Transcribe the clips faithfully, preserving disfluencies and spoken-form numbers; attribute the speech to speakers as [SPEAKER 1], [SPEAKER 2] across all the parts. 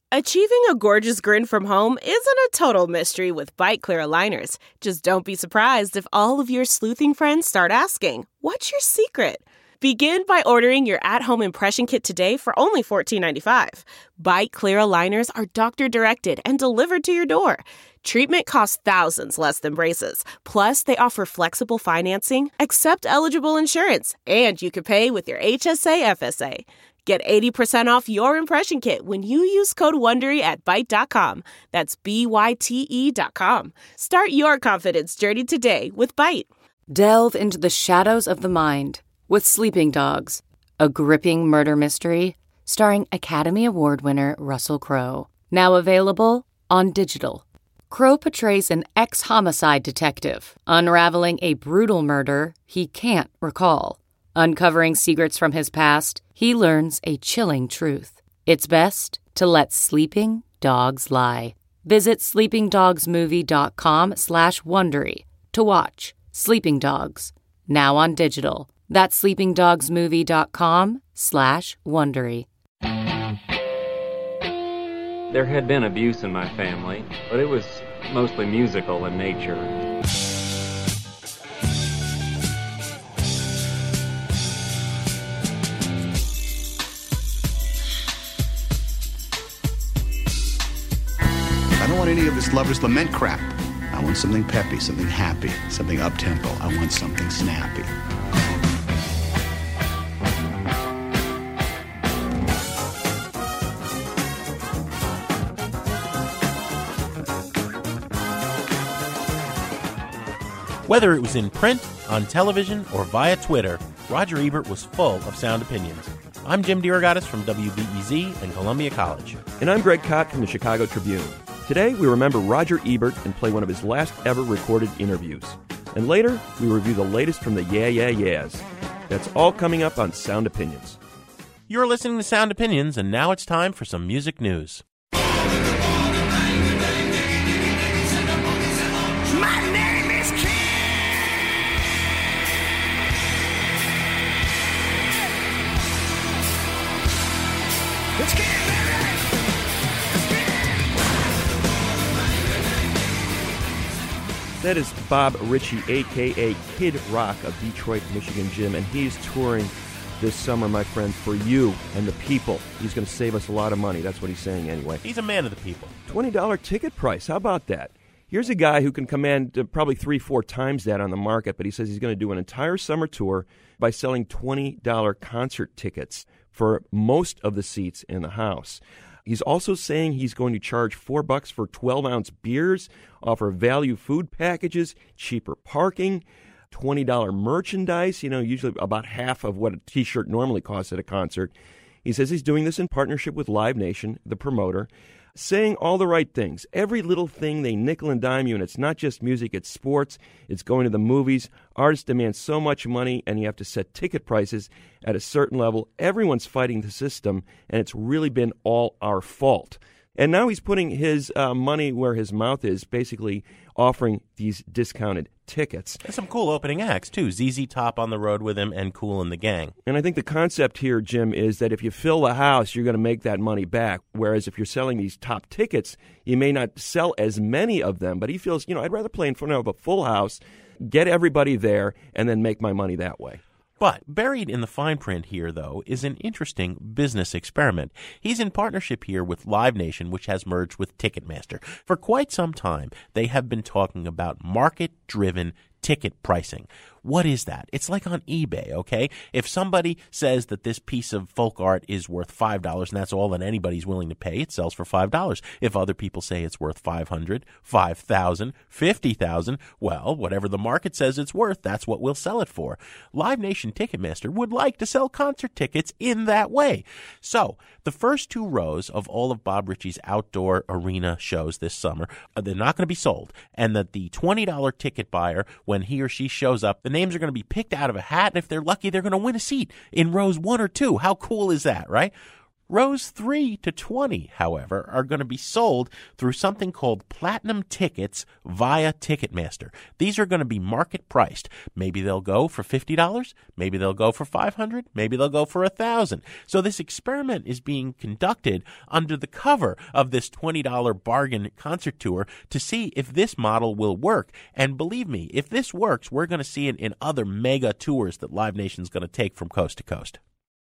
[SPEAKER 1] Achieving a gorgeous grin from home isn't a total mystery with Byte Clear aligners. Just don't be surprised if all of your sleuthing friends start asking, "What's your secret?" Begin by ordering your at-home impression kit today for only fourteen ninety-five. Byte Clear aligners are doctor-directed and delivered to your door. Treatment costs thousands less than braces. Plus, they offer flexible financing, accept eligible insurance, and you can pay with your H S A F S A. Get eighty percent off your impression kit when you use code WONDERY at Byte dot com. That's B Y T E dot com. Start your confidence journey today with Byte.
[SPEAKER 2] Delve into the shadows of the mind with Sleeping Dogs, a gripping murder mystery starring Academy Award winner Russell Crowe. Now available on digital. Crowe portrays an ex-homicide detective unraveling a brutal murder he can't recall. Uncovering secrets from his past, he learns a chilling truth. It's best to let sleeping dogs lie. Visit sleepingdogsmovie.com slash Wondery to watch Sleeping Dogs, now on digital. That's sleepingdogsmovie.com slash Wondery.
[SPEAKER 3] There had been abuse in my family, but it was mostly musical in nature.
[SPEAKER 4] I don't want any of this lover's lament crap. I want something peppy, something happy, something up-tempo. I want something snappy.
[SPEAKER 5] Whether it was in print, on television, or via Twitter, Roger Ebert was full of sound opinions. I'm Jim DeRogatis from W B E Z and Columbia College.
[SPEAKER 6] And I'm Greg Kot from the Chicago Tribune. Today, we remember Roger Ebert and play one of his last ever recorded interviews. And later, we review the latest from the Yeah Yeah Yeahs. That's all coming up on Sound Opinions.
[SPEAKER 5] You're listening to Sound Opinions, and now it's time for some music news.
[SPEAKER 7] My name is King. It's King, baby.
[SPEAKER 6] That is Bob Ritchie, a k a. Kid Rock of Detroit, Michigan, Jim, and he's touring this summer, my friend, for you and the people. He's going to save us a lot of money. That's what he's saying anyway.
[SPEAKER 5] He's a man of the people.
[SPEAKER 6] twenty dollars ticket price. How about that? Here's a guy who can command uh, probably three, four times that on the market, but he says he's going to do an entire summer tour by selling twenty dollars concert tickets for most of the seats in the house. He's also saying he's going to charge four bucks for twelve-ounce beers, offer value food packages, cheaper parking, twenty dollars merchandise, you know, usually about half of what a T-shirt normally costs at a concert. He says he's doing this in partnership with Live Nation, the promoter, saying all the right things. Every little thing they nickel and dime you, and it's not just music, it's sports, it's going to the movies. Artists demand so much money, and you have to set ticket prices at a certain level. Everyone's fighting the system, and it's really been all our fault. And now he's putting his uh, money where his mouth is, basically offering these discounted tickets.
[SPEAKER 5] There's some cool opening acts, too. Z Z Top on the road with him and Kool and the Gang.
[SPEAKER 6] And I think the concept here, Jim, is that if you fill the house, you're going to make that money back. Whereas if you're selling these top tickets, you may not sell as many of them. But he feels, you know, I'd rather play in front of a full house, get everybody there, and then make my money that way.
[SPEAKER 5] But buried in the fine print here, though, is an interesting business experiment. He's in partnership here with Live Nation, which has merged with Ticketmaster. For quite some time, they have been talking about market-driven ticket pricing. What is that? It's like on eBay, okay? If somebody says that this piece of folk art is worth five dollars and that's all that anybody's willing to pay, it sells for five dollars. If other people say it's worth five hundred dollars, five thousand dollars, fifty thousand dollars, well, whatever the market says it's worth, that's what we'll sell it for. Live Nation Ticketmaster would like to sell concert tickets in that way. So, the first two rows of all of Bob Ritchie's outdoor arena shows this summer, they're not going to be sold. And that the twenty dollars ticket buyer, when he or she shows up, the names are going to be picked out of a hat, and if they're lucky, they're going to win a seat in rows one or two. How cool is that, right? Rows three to twenty, however, are going to be sold through something called Platinum Tickets via Ticketmaster. These are going to be market priced. Maybe they'll go for fifty dollars, maybe they'll go for five hundred dollars, maybe they'll go for one thousand dollars. So this experiment is being conducted under the cover of this twenty dollars bargain concert tour to see if this model will work. And believe me, if this works, we're going to see it in other mega tours that Live Nation's going to take from coast to coast.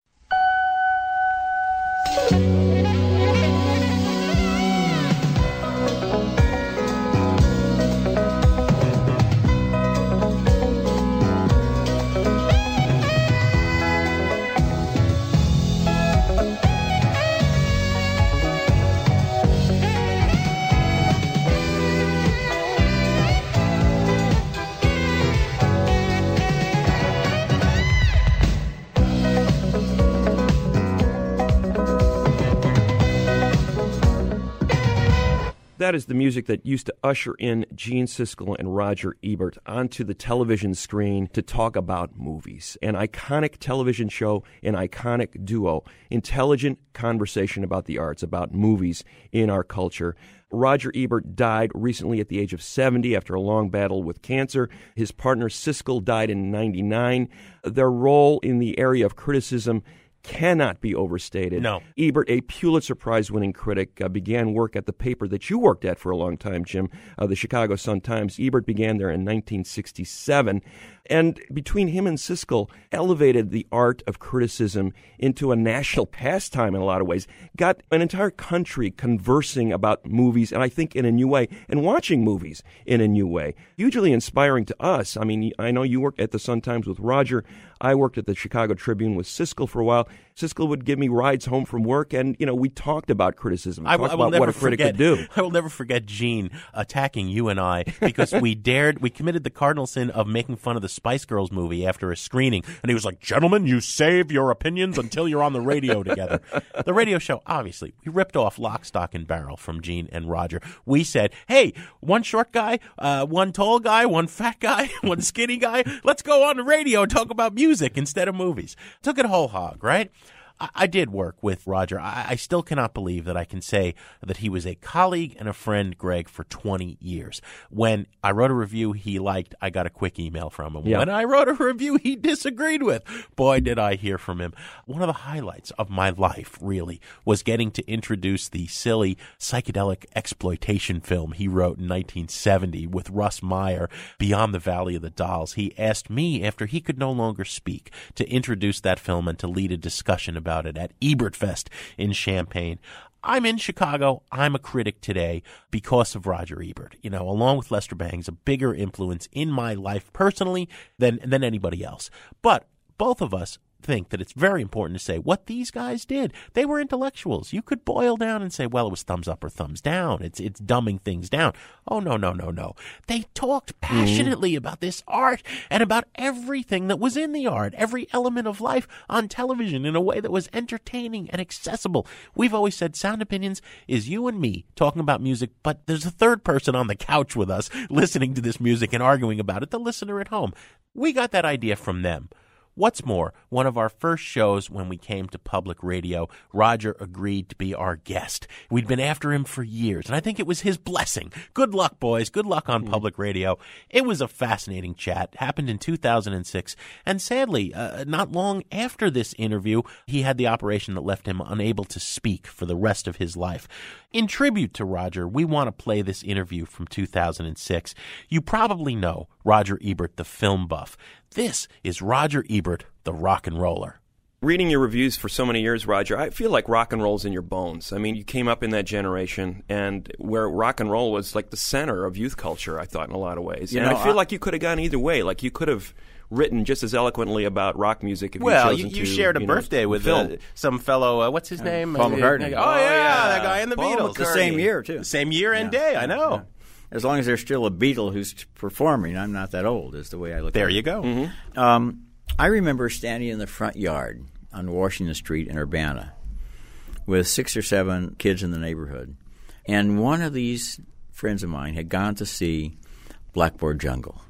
[SPEAKER 6] That is the music that used to usher in Gene Siskel and Roger Ebert onto the television screen to talk about movies. An iconic television show, an iconic duo, intelligent conversation about the arts, about movies in our culture. Roger Ebert died recently at the age of seventy after a long battle with cancer. His partner Siskel died in ninety-nine. Their role in the area of criticism cannot be overstated.
[SPEAKER 5] No.
[SPEAKER 6] Ebert, a Pulitzer Prize-winning critic, uh, began work at the paper that you worked at for a long time, Jim, uh, the Chicago Sun-Times. Ebert began there in nineteen sixty-seven. And between him and Siskel, elevated the art of criticism into a national pastime in a lot of ways. Got an entire country conversing about movies, and I think in a new way, and watching movies in a new way. Hugely inspiring to us. I mean, I know you worked at the Sun-Times with Roger. I worked at the Chicago Tribune with Siskel for a while. Siskel would give me rides home from work, and, you know, we talked about criticism. We
[SPEAKER 5] I,
[SPEAKER 6] talked
[SPEAKER 5] I will
[SPEAKER 6] about
[SPEAKER 5] never
[SPEAKER 6] what a critic
[SPEAKER 5] forget,
[SPEAKER 6] could do.
[SPEAKER 5] I will never forget Gene attacking you and I because we dared, we committed the cardinal sin of making fun of the Spice Girls movie after a screening. And he was like, gentlemen, you save your opinions until you're on the radio together. The radio show, obviously, we ripped off Lock, Stock, and Barrel from Gene and Roger. We said, hey, one short guy, uh, one tall guy, one fat guy, one skinny guy, let's go on the radio and talk about music instead of movies. Took it whole hog, right? I did work with Roger. I still cannot believe that I can say that he was a colleague and a friend, Greg, for twenty years. When I wrote a review he liked, I got a quick email from him.
[SPEAKER 6] Yeah.
[SPEAKER 5] When I wrote a review he disagreed with, boy, did I hear from him. One of the highlights of my life, really, was getting to introduce the silly psychedelic exploitation film he wrote in nineteen seventy with Russ Meyer, Beyond the Valley of the Dolls. He asked me, after he could no longer speak, to introduce that film and to lead a discussion about it at Ebertfest in Champaign. I'm in Chicago. I'm a critic today because of Roger Ebert. You know, along with Lester Bangs, a bigger influence in my life personally than than anybody else. But both of us think that it's very important to say what these guys did. They were intellectuals. You could boil down and say, well, it was thumbs up or thumbs down. It's it's dumbing things down. Oh, no, no, no, no. They talked passionately mm. about this art and about everything that was in the art, every element of life on television in a way that was entertaining and accessible. We've always said Sound Opinions is you and me talking about music, but there's a third person on the couch with us listening to this music and arguing about it, the listener at home. We got that idea from them. What's more, one of our first shows when we came to public radio, Roger agreed to be our guest. We'd been after him for years, and I think it was his blessing. Good luck, boys. Good luck on public radio. It was a fascinating chat. Happened in two thousand six, and sadly, uh, not long after this interview, he had the operation that left him unable to speak for the rest of his life. In tribute to Roger, we want to play this interview from two thousand six. You probably know Roger Ebert, the film buff. This is Roger Ebert, the rock and roller.
[SPEAKER 6] Reading your reviews for so many years, Roger, I feel like rock and roll's in your bones. I mean, you came up in that generation, and where rock and roll was like the center of youth culture, I thought, in a lot of ways. You and know, I feel I, like you could have gone either way. Like, you could have written just as eloquently about rock music if
[SPEAKER 5] well,
[SPEAKER 6] you
[SPEAKER 5] Well, you,
[SPEAKER 6] to,
[SPEAKER 5] shared a
[SPEAKER 6] you
[SPEAKER 5] birthday
[SPEAKER 6] know,
[SPEAKER 5] with uh, some fellow, uh, what's his uh, name?
[SPEAKER 8] Paul McCartney.
[SPEAKER 5] Oh, oh, yeah, that guy in the
[SPEAKER 8] Paul
[SPEAKER 5] Beatles.
[SPEAKER 8] McCartney. The same year, too.
[SPEAKER 5] The same year and
[SPEAKER 8] yeah.
[SPEAKER 5] day, I know.
[SPEAKER 8] Yeah. As long as there's still a Beatle who's performing, I'm not that old, is the way I look
[SPEAKER 5] there
[SPEAKER 8] at it.
[SPEAKER 5] There you go.
[SPEAKER 8] Mm-hmm. Um, I remember standing in the front yard on Washington Street in Urbana with six or seven kids in the neighborhood. And one of these friends of mine had gone to see Blackboard Jungle.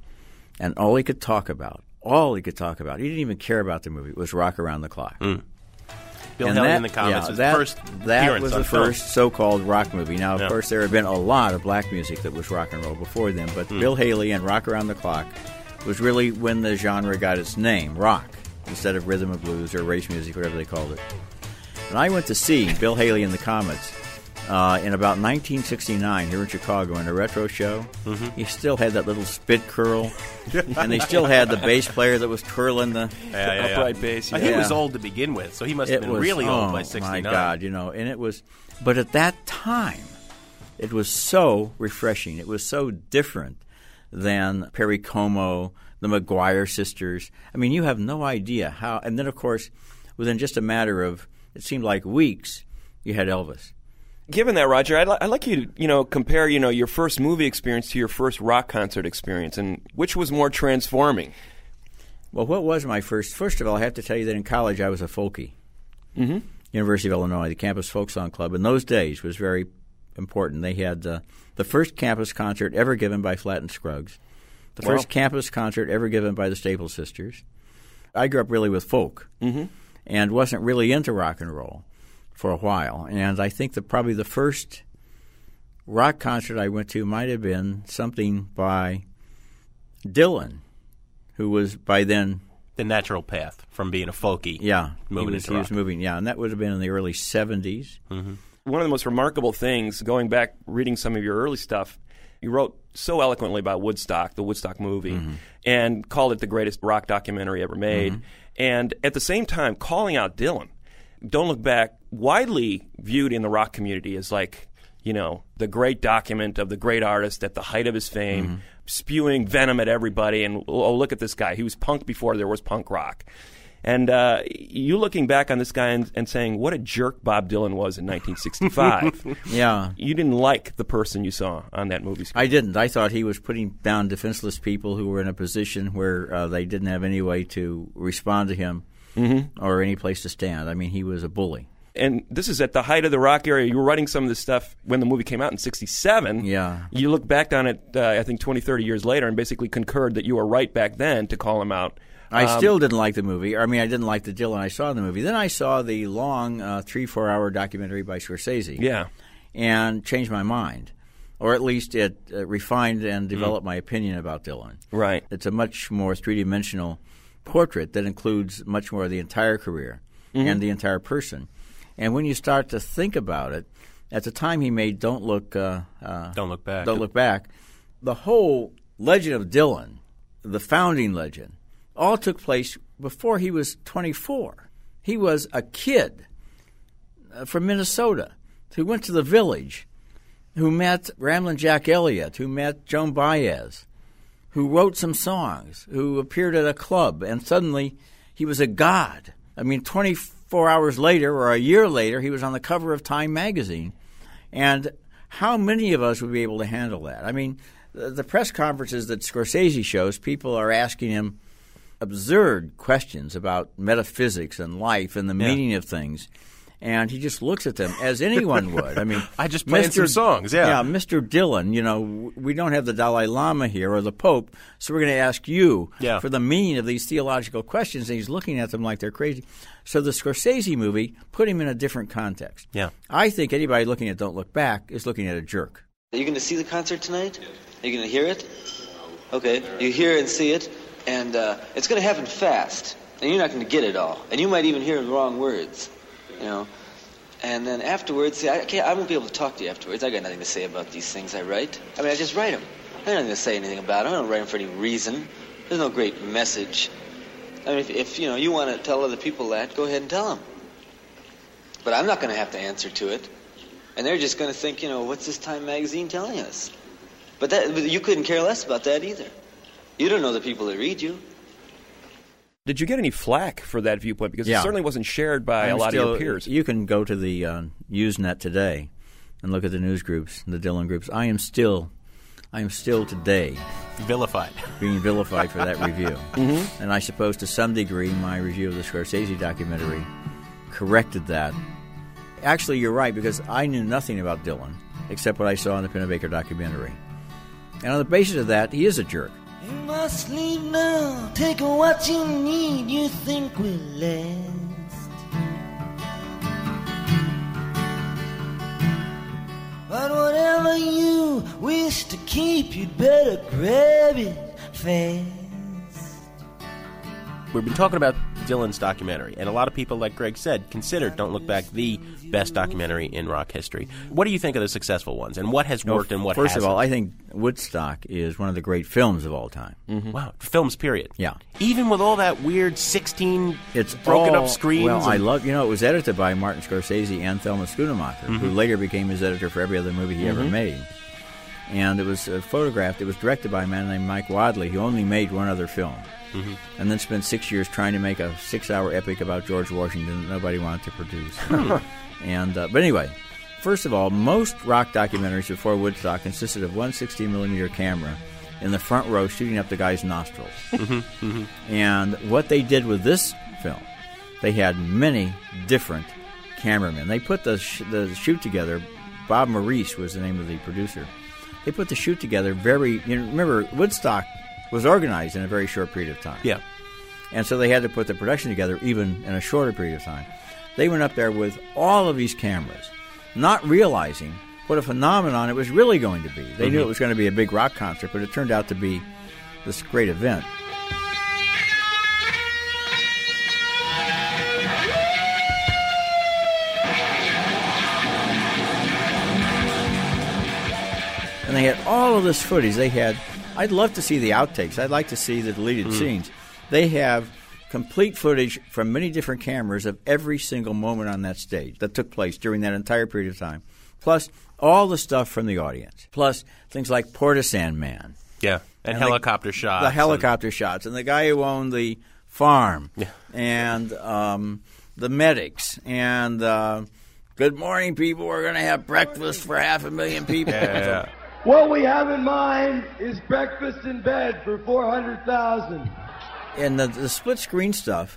[SPEAKER 8] And all he could talk about, all he could talk about, he didn't even care about the movie, was Rock Around the Clock. Mm.
[SPEAKER 5] Bill
[SPEAKER 8] And
[SPEAKER 5] Haley
[SPEAKER 8] that-
[SPEAKER 5] in the Comets
[SPEAKER 8] yeah,
[SPEAKER 5] was
[SPEAKER 8] that,
[SPEAKER 5] the first
[SPEAKER 8] That
[SPEAKER 5] appearance
[SPEAKER 8] was
[SPEAKER 5] on
[SPEAKER 8] the
[SPEAKER 5] film.
[SPEAKER 8] first so-called rock movie. Now, of
[SPEAKER 5] Yeah.
[SPEAKER 8] course, there have been a lot of black music that was rock and roll before then, but
[SPEAKER 5] Hmm.
[SPEAKER 8] Bill Haley and Rock Around the Clock was really when the genre got its name, rock, instead of rhythm and blues or race music, whatever they called it. And I went to see Bill Haley and the Comets uh, in about nineteen sixty-nine here in Chicago in a retro show. Mm-hmm. He still had that little spit curl, and they still had the bass player that was twirling the
[SPEAKER 5] Yeah, yeah, yeah.
[SPEAKER 6] upright bass.
[SPEAKER 5] Uh,
[SPEAKER 6] Yeah.
[SPEAKER 5] He
[SPEAKER 8] Yeah.
[SPEAKER 5] was old to begin with, so he must have
[SPEAKER 8] It
[SPEAKER 5] been
[SPEAKER 8] was-
[SPEAKER 5] really old
[SPEAKER 8] oh,
[SPEAKER 5] by sixty-nine.
[SPEAKER 8] my God, you know, and it was, but at that time, it was so refreshing. It was so different than Perry Como, the McGuire sisters. I mean, you have no idea how. And then, of course, within just a matter of, it seemed like weeks, you had Elvis.
[SPEAKER 6] Given that, Roger, I'd, li- I'd like you to, you know, compare, you know, your first movie experience to your first rock concert experience, and which was more transforming?
[SPEAKER 8] Well, what was my first? First of all, I have to tell you that in college I was a folkie. Mm-hmm. University of Illinois, the Campus Folk Song Club, in those days was very important. They had uh, the first campus concert ever given by Flatt and Scruggs, the
[SPEAKER 6] Wow.
[SPEAKER 8] first campus concert ever given by the Staples Sisters. I grew up really with folk
[SPEAKER 6] Mm-hmm.
[SPEAKER 8] and wasn't really into rock and roll for a while. And I think that probably the first rock concert I went to might have been something by Dylan, who was by then
[SPEAKER 5] The natural path from being a folkie.
[SPEAKER 8] yeah,
[SPEAKER 5] Moving
[SPEAKER 8] he was,
[SPEAKER 5] into
[SPEAKER 8] he was
[SPEAKER 5] rock.
[SPEAKER 8] moving, yeah, and that would have been in the early seventies.
[SPEAKER 6] One of the most remarkable things, going back, reading some of your early stuff, you wrote so eloquently about Woodstock, the Woodstock movie, and called it the greatest rock documentary ever made. And at the same time, calling out Dylan. Don't Look Back, widely viewed in the rock community as like, you know, the great document of the great artist at the height of his fame, spewing venom at everybody. And, oh, look at this guy. He was punk before there was punk rock. And uh, you looking back on this guy and, and saying, what a jerk Bob Dylan was in nineteen sixty-five.
[SPEAKER 8] Yeah.
[SPEAKER 6] You didn't like the person you saw on that movie screen.
[SPEAKER 8] I didn't. I thought he was putting down defenseless people who were in a position where uh, they didn't have any way to respond to him or any place to stand. I mean, he was a bully.
[SPEAKER 6] And this is at the height of the rock era. You were writing some of this stuff when the movie came out in sixty-seven.
[SPEAKER 8] Yeah.
[SPEAKER 6] You look back on it, uh, I think, twenty, thirty years later and basically concurred that you were right back then to call him out.
[SPEAKER 8] I
[SPEAKER 6] Um,
[SPEAKER 8] still didn't like the movie. I mean, I didn't like the Dylan I saw in the movie. Then I saw the long uh, three, four-hour documentary by Scorsese.
[SPEAKER 6] Yeah.
[SPEAKER 8] And changed my mind. Or at least it uh, refined and developed my opinion about Dylan.
[SPEAKER 6] Right.
[SPEAKER 8] It's a much more three-dimensional portrait that includes much more of the entire career and the entire person. And when you start to think about it, at the time he made Don't Look uh, uh,
[SPEAKER 5] Don't Look Back.
[SPEAKER 8] Don't Look Back, the whole legend of Dylan, the founding legend, all took place before he was twenty-four. He was a kid uh, from Minnesota who went to the Village, who met Ramblin' Jack Elliott, who met Joan Baez, who wrote some songs, who appeared at a club, and suddenly he was a god. I mean, twenty-four hours later or a year later, he was on the cover of Time magazine. And how many of us would be able to handle that? I mean, the, the press conferences that Scorsese shows, people are asking him absurd questions about metaphysics and life and the
[SPEAKER 5] Yeah.
[SPEAKER 8] meaning of things. And he just looks at them as anyone would. I mean,
[SPEAKER 5] I just played some songs, yeah.
[SPEAKER 8] Yeah, Mister Dylan, you know, w- we don't have the Dalai Lama here or the Pope, so we're going to ask you
[SPEAKER 5] Yeah.
[SPEAKER 8] for the meaning of these theological questions. And he's looking at them like they're crazy. So the Scorsese movie put him in a different context.
[SPEAKER 5] Yeah.
[SPEAKER 8] I think anybody looking at Don't Look Back is looking at a jerk.
[SPEAKER 9] Are you going to see the concert tonight? Are you going to hear it? Okay, you hear and see it, and uh, it's going to happen fast, and you're not going to get it all, and you might even hear the wrong words, you know. And then afterwards, see, I can't, I won't be able to talk to you afterwards. I got nothing to say about these things I write. I mean, I just write them. I got nothing to say anything about them. I don't write them for any reason. There's no great message. I mean, if, if you know you want to tell other people that, go ahead and tell them. But I'm not going to have to answer to it. And they're just going to think, you know, what's this Time magazine telling us? But that but you couldn't care less about that either. You don't know the people that read you.
[SPEAKER 6] Did you get any flack for that viewpoint? Because
[SPEAKER 8] Yeah.
[SPEAKER 6] it certainly wasn't shared by
[SPEAKER 8] I'm
[SPEAKER 6] a lot
[SPEAKER 8] still-
[SPEAKER 6] of your peers.
[SPEAKER 8] You can go to the uh, Usenet today and look at the news groups, the Dylan groups. I am still, I am still today
[SPEAKER 5] Vilified.
[SPEAKER 8] being vilified for that review. Mm-hmm. And I suppose to some degree my review of the Scorsese documentary corrected that. Actually, you're right, because I knew nothing about Dylan except what I saw in the Pennebaker documentary. And on the basis of that, he is a jerk.
[SPEAKER 7] You must leave now. Take what you need. You think will last. keep, you'd better grab it fast.
[SPEAKER 10] We've been talking about Dylan's documentary, and a lot of people, like Greg said, consider Don't Look Back the best documentary in rock history. What do you think of the successful ones, and what has worked
[SPEAKER 8] well,
[SPEAKER 10] and what
[SPEAKER 8] first
[SPEAKER 10] hasn't?
[SPEAKER 8] First of all, I think Woodstock is one of the great films of all time.
[SPEAKER 10] Mm-hmm. Wow, films, period.
[SPEAKER 8] Yeah.
[SPEAKER 10] Even with all that weird sixteen
[SPEAKER 8] it's
[SPEAKER 10] broken
[SPEAKER 8] all,
[SPEAKER 10] up screens?
[SPEAKER 8] Well, I love, you know, it was edited by Martin Scorsese and Thelma Schoonemaker, mm-hmm. who later became his editor for every other movie he mm-hmm. ever made. And it was uh, photographed, it was directed by a man named Mike Wadley, who only made one other film. Mm-hmm. And then spent six years trying to make a six-hour epic about George Washington that nobody wanted to produce. and uh, But anyway, first of all, most rock documentaries before Woodstock consisted of one sixteen millimeter camera in the front row shooting up the guy's nostrils. Mm-hmm. Mm-hmm. And what they did with this film, they had many different cameramen. They put the, sh- the shoot together. Bob Maurice was the name of the producer. They put the shoot together very... You know, remember, Woodstock was organized in a very short period of time.
[SPEAKER 10] Yeah.
[SPEAKER 8] And so they had to put the production together even in a shorter period of time. They went up there with all of these cameras, not realizing what a phenomenon it was really going to be. They mm-hmm. knew it was going to be a big rock concert, but it turned out to be this great event. And they had all of this footage. They had... I'd love to see the outtakes. I'd like to see the deleted mm. scenes. They have complete footage from many different cameras of every single moment on that stage that took place during that entire period of time, plus all the stuff from the audience, plus things like Portishead Man.
[SPEAKER 10] Yeah, and, and helicopter
[SPEAKER 8] the,
[SPEAKER 10] shots.
[SPEAKER 8] The helicopter and... shots, and the guy who owned the farm,
[SPEAKER 10] yeah.
[SPEAKER 8] and um, the medics, and uh, good morning, people. We're going to have breakfast for half a million people.
[SPEAKER 10] yeah, yeah.
[SPEAKER 11] What we have in mind is breakfast in bed for four hundred thousand.
[SPEAKER 8] And the, the split screen stuff,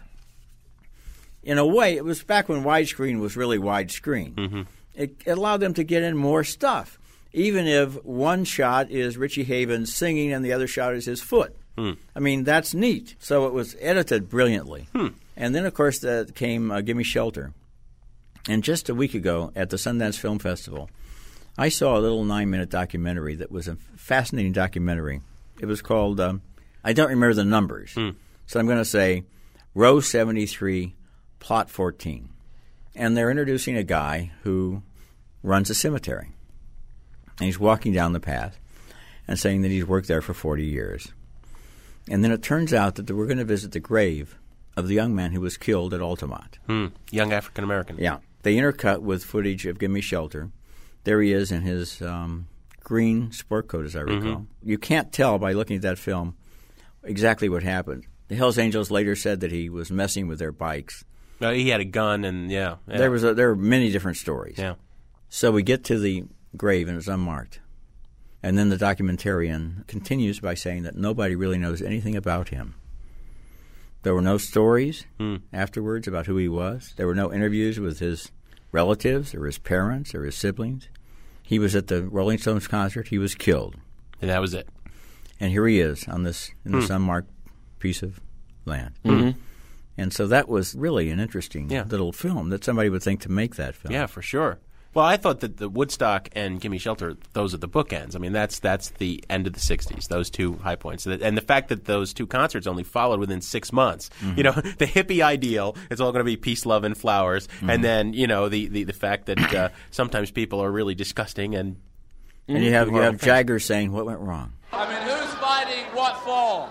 [SPEAKER 8] in a way, it was back when widescreen was really widescreen. Mm-hmm. It, it allowed them to get in more stuff, even if one shot is Richie Havens singing and the other shot is his foot. Hmm. I mean, that's neat. So it was edited brilliantly. Hmm. And then, of course, the, came uh, Gimme Shelter. And just a week ago at the Sundance Film Festival, I saw a little nine-minute documentary that was a fascinating documentary. It was called, um, I don't remember the numbers, hmm. so I'm going to say Row seventy-three, Plot fourteen. And they're introducing a guy who runs a cemetery. And he's walking down the path and saying that he's worked there for forty years. And then it turns out that we're going to visit the grave of the young man who was killed at Altamont.
[SPEAKER 10] Hmm. Young African-American.
[SPEAKER 8] Yeah. They intercut with footage of Gimme Shelter. There he is in his um, green sport coat, as I recall. Mm-hmm. You can't tell by looking at that film exactly what happened. The Hells Angels later said that he was messing with their bikes.
[SPEAKER 10] Uh, he had a gun, and yeah, yeah.
[SPEAKER 8] There was a, there were many different stories.
[SPEAKER 10] Yeah.
[SPEAKER 8] So we get to the grave, and it's unmarked. And then the documentarian continues by saying that nobody really knows anything about him. There were no stories mm. afterwards about who he was. There were no interviews with his relatives or his parents or his siblings. He was at the Rolling Stones concert. He was killed.
[SPEAKER 10] And that was it.
[SPEAKER 8] And here he is on this in this mm. unmarked piece of land.
[SPEAKER 10] Mm-hmm.
[SPEAKER 8] And so that was really an interesting
[SPEAKER 10] yeah.
[SPEAKER 8] little film that somebody would think to make that film.
[SPEAKER 10] Yeah, for sure. Well, I thought that the Woodstock and Gimme Shelter, those are the bookends. I mean, that's that's the end of the sixties, those two high points. And the fact that those two concerts only followed within six months. Mm-hmm. You know, the hippie ideal, it's all going to be peace, love, and flowers. Mm-hmm. And then, you know, the, the, the fact that uh, sometimes people are really disgusting. And
[SPEAKER 8] and you have, you have Jagger saying, what went wrong?
[SPEAKER 12] I mean, who's fighting what for?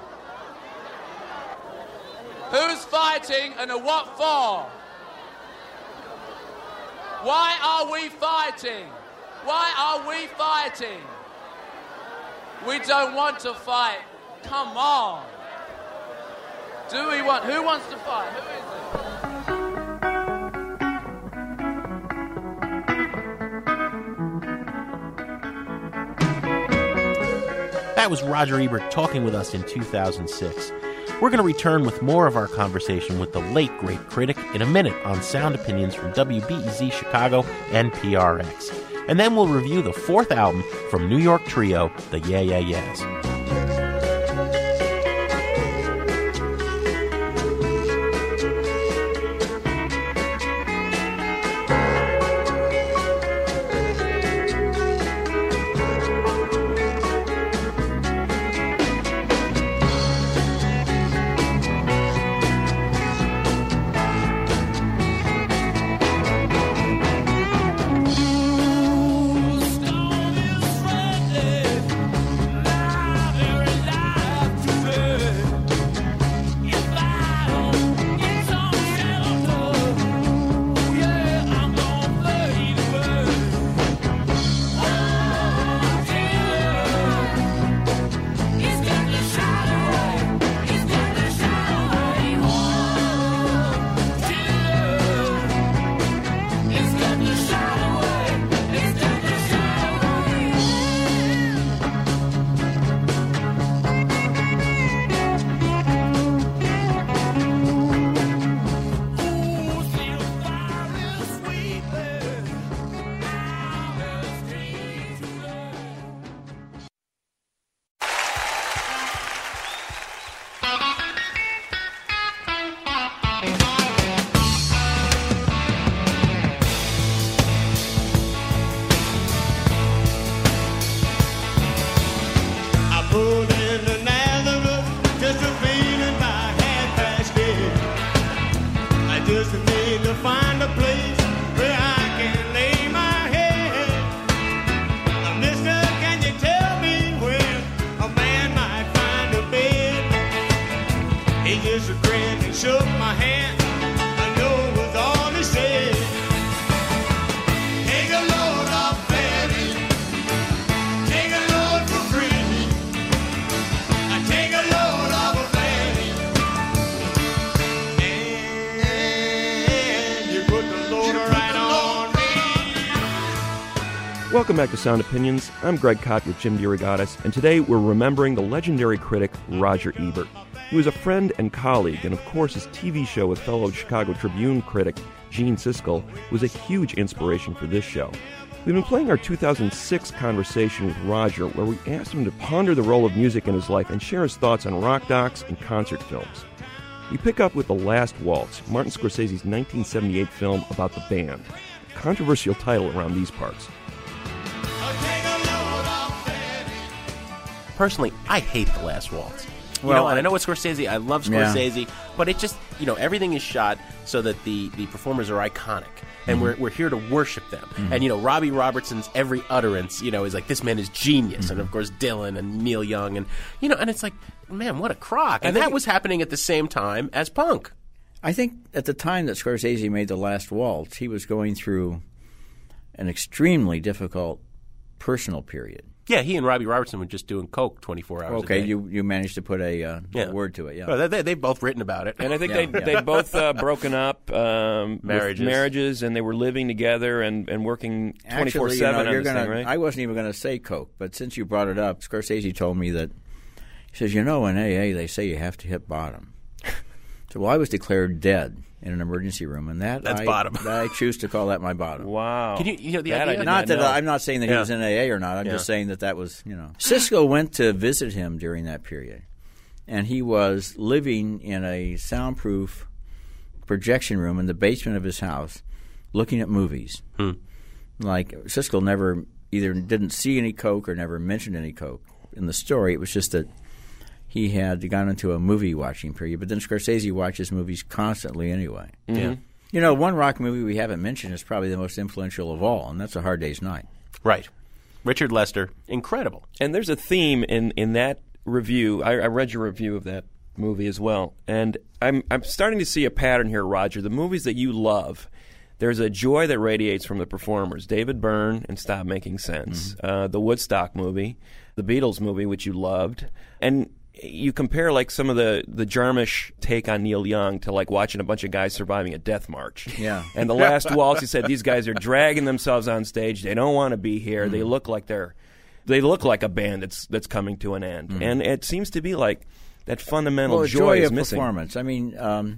[SPEAKER 12] Who's fighting and a what for? Why are we fighting? Why are we fighting? We don't want to fight. Come on. Do we want... Who wants to fight? Who is
[SPEAKER 5] it? That was Roger Ebert talking with us in two thousand six. We're going to return with more of our conversation with the late, great critic in a minute on Sound Opinions from W B E Z Chicago and P R X. And then we'll review the fourth album from New York trio, the Yeah Yeah Yeahs.
[SPEAKER 6] Welcome back to Sound Opinions. I'm Greg Kot with Jim DeRogatis, and today we're remembering the legendary critic Roger Ebert. He was a friend and colleague, and of course his T V show with fellow Chicago Tribune critic Gene Siskel was a huge inspiration for this show. We've been playing our two thousand six conversation with Roger, where we asked him to ponder the role of music in his life and share his thoughts on rock docs and concert films. We pick up with The Last Waltz, Martin Scorsese's nineteen seventy-eight film about the band. A controversial title around these parts.
[SPEAKER 10] Personally, I hate The Last Waltz. You
[SPEAKER 8] Well,
[SPEAKER 10] know, and I know it's Scorsese. I love
[SPEAKER 8] Yeah.
[SPEAKER 10] Scorsese, but it just, you know, everything is shot so that the, the performers are iconic, and
[SPEAKER 8] Mhm.
[SPEAKER 10] we're we're here to worship them.
[SPEAKER 8] Mhm.
[SPEAKER 10] And you know, Robbie Robertson's every utterance, you know, is like, this man is genius, and of course Dylan and Neil Young, and you know, and it's like, man, what a crock. And
[SPEAKER 8] I think
[SPEAKER 10] that was happening at the same time as punk.
[SPEAKER 8] I think at the time that Scorsese made The Last Waltz, he was going through an extremely difficult personal period.
[SPEAKER 10] Yeah, he and Robbie Robertson were just doing coke twenty-four hours
[SPEAKER 8] Okay,
[SPEAKER 10] a day.
[SPEAKER 8] you you managed to put a, uh,
[SPEAKER 10] Yeah.
[SPEAKER 8] a word to it, yeah.
[SPEAKER 10] Well, they, they've both written about it.
[SPEAKER 6] And I think
[SPEAKER 8] Yeah,
[SPEAKER 6] they
[SPEAKER 8] yeah.
[SPEAKER 6] they both uh, broken up um, with
[SPEAKER 10] Marriages.
[SPEAKER 6] marriages, and they were living together and, and working twenty-four
[SPEAKER 8] Actually, you know,
[SPEAKER 6] seven on
[SPEAKER 8] you're
[SPEAKER 6] this
[SPEAKER 8] gonna,
[SPEAKER 6] thing, right?
[SPEAKER 8] I wasn't even going to say coke, but since you brought it up, Scorsese told me that, he says, you know, in A A they say you have to hit bottom. So, well, I was declared dead in an emergency room, and that
[SPEAKER 10] That's
[SPEAKER 8] I,
[SPEAKER 10] bottom.
[SPEAKER 8] that I choose to call that my bottom.
[SPEAKER 6] Wow.
[SPEAKER 10] Can you, you know, the
[SPEAKER 6] That I
[SPEAKER 10] idea?
[SPEAKER 6] did
[SPEAKER 8] Not that
[SPEAKER 6] know.
[SPEAKER 8] I'm not saying that he
[SPEAKER 10] Yeah.
[SPEAKER 8] was in A A or not. I'm
[SPEAKER 10] Yeah.
[SPEAKER 8] just saying that that was, you know. Siskel went to visit him during that period, and he was living in a soundproof projection room in the basement of his house, looking at movies.
[SPEAKER 10] Hmm.
[SPEAKER 8] Like Siskel never either didn't see any coke or never mentioned any coke in the story. It was just that he had gone into a movie watching period. But then Scorsese watches movies constantly anyway.
[SPEAKER 10] Yeah.
[SPEAKER 8] You know, one rock movie we haven't mentioned is probably the most influential of all, and that's A Hard Day's Night.
[SPEAKER 10] Right. Richard Lester, incredible.
[SPEAKER 6] And there's a theme in, in that review. I, I read your review of that movie as well, and I'm I'm starting to see a pattern here, Roger. The movies that you love, there's a joy that radiates from the performers. David Byrne and Stop Making Sense,
[SPEAKER 8] Mm-hmm.
[SPEAKER 6] uh, the Woodstock movie, the Beatles movie, which you loved, and you compare like some of the the Jarmusch take on Neil Young to like watching a bunch of guys surviving a death march.
[SPEAKER 8] Yeah.
[SPEAKER 6] And The Last Waltz, he said these guys are dragging themselves on stage. They don't want to be here. They look like they're they look like a band that's that's coming to an end.
[SPEAKER 8] Mm.
[SPEAKER 6] And it seems to be like that fundamental
[SPEAKER 8] Well,
[SPEAKER 6] joy,
[SPEAKER 8] joy
[SPEAKER 6] is
[SPEAKER 8] of
[SPEAKER 6] missing.
[SPEAKER 8] performance. I mean, um,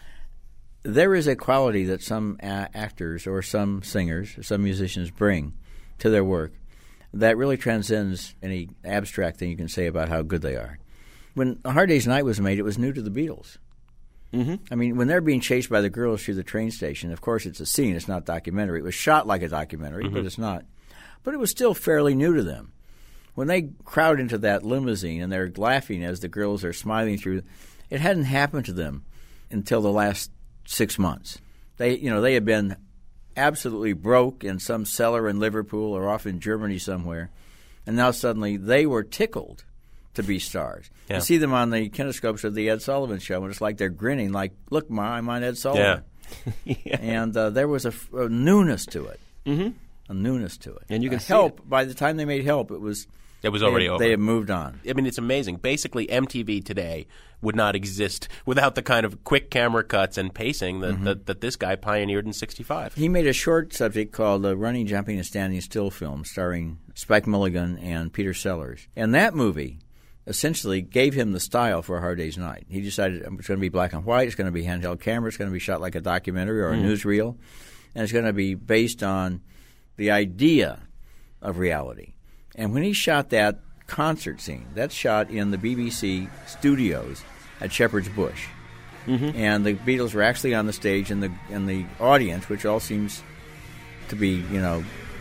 [SPEAKER 8] there is a quality that some a- actors or some singers or some musicians bring to their work that really transcends any abstract thing you can say about how good they are. When A Hard Day's Night was made, it was new to the Beatles.
[SPEAKER 6] Mm-hmm.
[SPEAKER 8] I mean, when they're being chased by the girls through the train station, of course it's a scene, it's not documentary. It was shot like a documentary,
[SPEAKER 6] Mm-hmm.
[SPEAKER 8] but it's not. But it was still fairly new to them. When they crowd into that limousine and they're laughing as the girls are smiling through, it hadn't happened to them until the last six months. They, you know, they had been absolutely broke in some cellar in Liverpool or off in Germany somewhere, and now suddenly they were tickled to be stars.
[SPEAKER 10] Yeah.
[SPEAKER 8] You see them on the kinescopes of the Ed Sullivan Show, and it's like they're grinning, like, "Look, Ma, I'm on Ed Sullivan."
[SPEAKER 6] Yeah.
[SPEAKER 8] And uh, there was a, f- a newness to it,
[SPEAKER 6] Mm-hmm.
[SPEAKER 8] a newness to it.
[SPEAKER 6] And you can
[SPEAKER 8] Uh,
[SPEAKER 6] see
[SPEAKER 8] Help. By the time they made Help, it was
[SPEAKER 10] It was
[SPEAKER 8] they
[SPEAKER 10] already
[SPEAKER 8] had,
[SPEAKER 10] over.
[SPEAKER 8] They had moved on.
[SPEAKER 10] I mean, it's amazing. Basically, M T V today would not exist without the kind of quick camera cuts and pacing that,
[SPEAKER 8] Mm-hmm.
[SPEAKER 10] that, that this guy pioneered in sixty-five.
[SPEAKER 8] He made a short subject called uh, Running, Jumping, and Standing Still film starring Spike Milligan and Peter Sellers. And that movie essentially gave him the style for A Hard Day's Night. He decided it's going to be black and white, it's going to be handheld camera, it's going to be shot like a documentary or a
[SPEAKER 6] Mm.
[SPEAKER 8] newsreel, and it's going to be based on the idea of reality. And when he shot that concert scene, that's shot in the B B C studios at Shepherd's Bush.
[SPEAKER 6] Mm-hmm.
[SPEAKER 8] And the Beatles were actually on the stage, and the and the audience, which all seems to be, you know,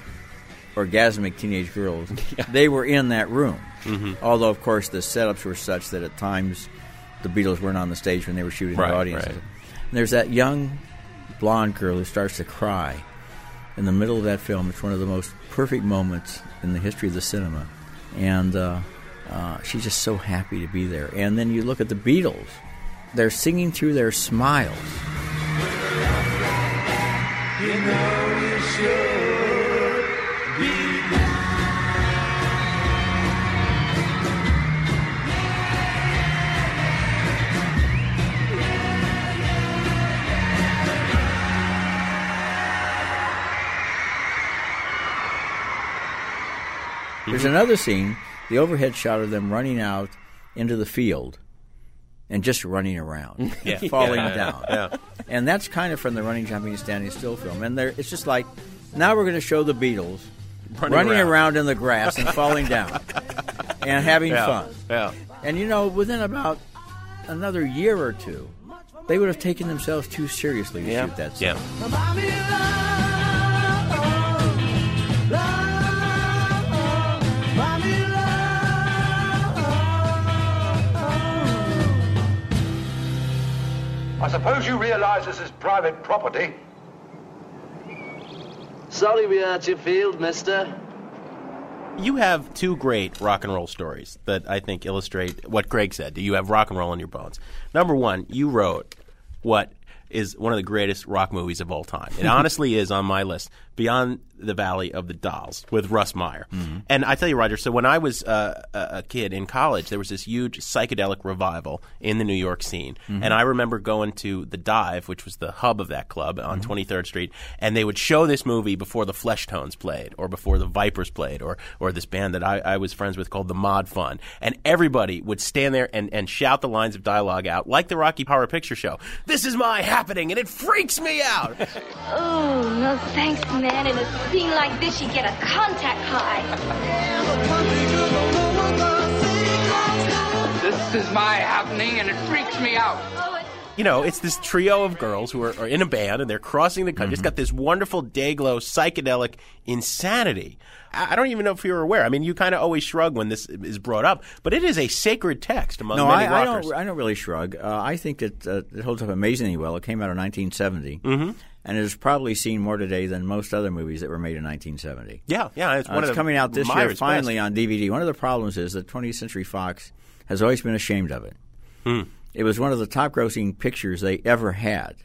[SPEAKER 8] orgasmic teenage girls, they were in that room.
[SPEAKER 10] Mm-hmm.
[SPEAKER 8] Although, of course, the setups were such that at times the Beatles weren't on the stage when they were shooting
[SPEAKER 10] Right,
[SPEAKER 8] the audience.
[SPEAKER 10] right.
[SPEAKER 8] And there's that young blonde girl who starts to cry in the middle of that film. It's one of the most perfect moments in the history of the cinema. And uh, uh, she's just so happy to be there. And then you look at the Beatles. They're singing through their smiles.
[SPEAKER 11] You know you should be.
[SPEAKER 8] There's another scene, the overhead shot of them running out into the field and just running around,
[SPEAKER 10] Yeah.
[SPEAKER 8] falling
[SPEAKER 10] Yeah, yeah,
[SPEAKER 8] down.
[SPEAKER 10] yeah.
[SPEAKER 8] And that's kind of from the Running, Jumping, Standing Still film. And there, it's just like, now we're going to show the Beatles
[SPEAKER 10] Running
[SPEAKER 8] running,
[SPEAKER 10] around.
[SPEAKER 8] around. in the grass and falling down and having
[SPEAKER 10] Yeah.
[SPEAKER 8] fun.
[SPEAKER 10] Yeah.
[SPEAKER 8] And, you know, within about another year or two, they would have taken themselves too seriously to
[SPEAKER 10] Yeah.
[SPEAKER 8] shoot that
[SPEAKER 10] Yeah.
[SPEAKER 8] song.
[SPEAKER 11] I suppose you realize this is private property.
[SPEAKER 9] Sorry we are at your field, mister.
[SPEAKER 10] You have two great rock and roll stories that I think illustrate what Greg said. You have rock and roll in your bones. Number one, you wrote what is one of the greatest rock movies of all time. It honestly is on my list, Beyond the Valley of the Dolls with Russ Meyer.
[SPEAKER 8] Mm-hmm.
[SPEAKER 10] And I tell you, Roger, so when I was uh, a a kid in college, there was this huge psychedelic revival in the New York scene.
[SPEAKER 8] Mm-hmm.
[SPEAKER 10] And I remember going to the Dive, which was the hub of that club on
[SPEAKER 8] Mm-hmm.
[SPEAKER 10] twenty-third Street, and they would show this movie before the Fleshtones played or before the Vipers played or or this band that I, I was friends with called the Mod Fun. And everybody would stand there and, and shout the lines of dialogue out like the Rocky Horror Picture Show. This is my happening, and it freaks me out.
[SPEAKER 13] Oh, no thanks, man. In a scene like this, you get a contact high.
[SPEAKER 14] This is my happening, and it freaks me out.
[SPEAKER 10] You know, it's this trio of girls who are, are in a band, and they're crossing the country. It's got this wonderful day-glow psychedelic insanity. I, I don't even know if you're aware. I mean, you kind of always shrug when this is brought up, but it is a sacred text among
[SPEAKER 8] No,
[SPEAKER 10] many
[SPEAKER 8] I, I
[SPEAKER 10] rockers.
[SPEAKER 8] don't. I don't really shrug. Uh, I think that uh, it holds up amazingly well. It came out in nineteen seventy,
[SPEAKER 10] Mm-hmm.
[SPEAKER 8] and it is probably seen more today than most other movies that were made in nineteen seventy.
[SPEAKER 10] Yeah, yeah, it's
[SPEAKER 8] Uh,
[SPEAKER 10] one
[SPEAKER 8] it's
[SPEAKER 10] of the,
[SPEAKER 8] coming out this year
[SPEAKER 10] Meyer's
[SPEAKER 8] finally
[SPEAKER 10] best.
[SPEAKER 8] on D V D. One of the problems is that twentieth Century Fox has always been ashamed of it.
[SPEAKER 10] Hmm.
[SPEAKER 8] It was one of the top-grossing pictures they ever had.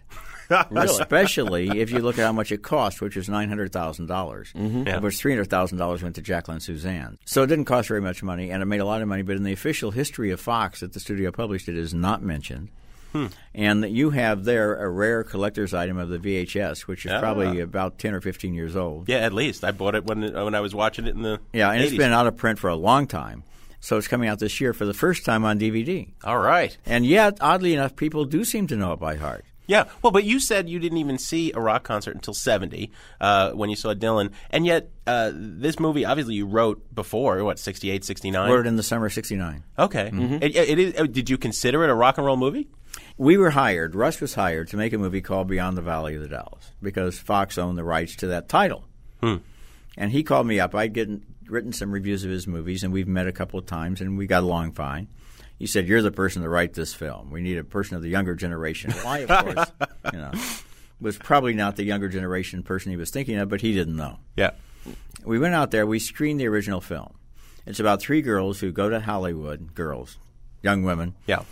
[SPEAKER 8] Especially if you look at how much it cost, which was nine hundred thousand dollars,
[SPEAKER 10] Mhm. Yeah.
[SPEAKER 8] of which three hundred thousand dollars went to Jacqueline Suzanne. So it didn't cost very much money, and it made a lot of money, but in the official history of Fox that the studio published, it is not mentioned.
[SPEAKER 10] Hmm.
[SPEAKER 8] And you have there a rare collector's item of the V H S, which is
[SPEAKER 10] Ah.
[SPEAKER 8] probably about ten or fifteen years old.
[SPEAKER 10] Yeah, at least. I bought it when when I was watching it in the
[SPEAKER 8] Yeah, and
[SPEAKER 10] eighties.
[SPEAKER 8] it's been out of print for a long time. So it's coming out this year for the first time on D V D.
[SPEAKER 10] All right.
[SPEAKER 8] And yet, oddly enough, people do seem to know it by heart.
[SPEAKER 10] Yeah, well, but you said you didn't even see a rock concert until seventy uh, when you saw Dylan, and yet uh, this movie, obviously, you wrote before, what, sixty-eight, sixty-nine?
[SPEAKER 8] Wrote it in the summer of sixty-nine.
[SPEAKER 10] Okay.
[SPEAKER 8] Mhm.
[SPEAKER 10] It, it is, did you consider it a rock and roll movie?
[SPEAKER 8] We were hired, Russ was hired, to make a movie called Beyond the Valley of the Dolls because Fox owned the rights to that title.
[SPEAKER 10] Hmm.
[SPEAKER 8] And he called me up. I'd getting, written some reviews of his movies, and we've met a couple of times, and we got along fine. He said, "You're the person to write this film. We need a person of the younger generation." Well, I, of course, you know, was probably not the younger generation person he was thinking of, but he didn't know.
[SPEAKER 10] Yeah.
[SPEAKER 8] We went out there. We screened the original film. It's about three girls who go to Hollywood, girls, young women.
[SPEAKER 10] Yeah.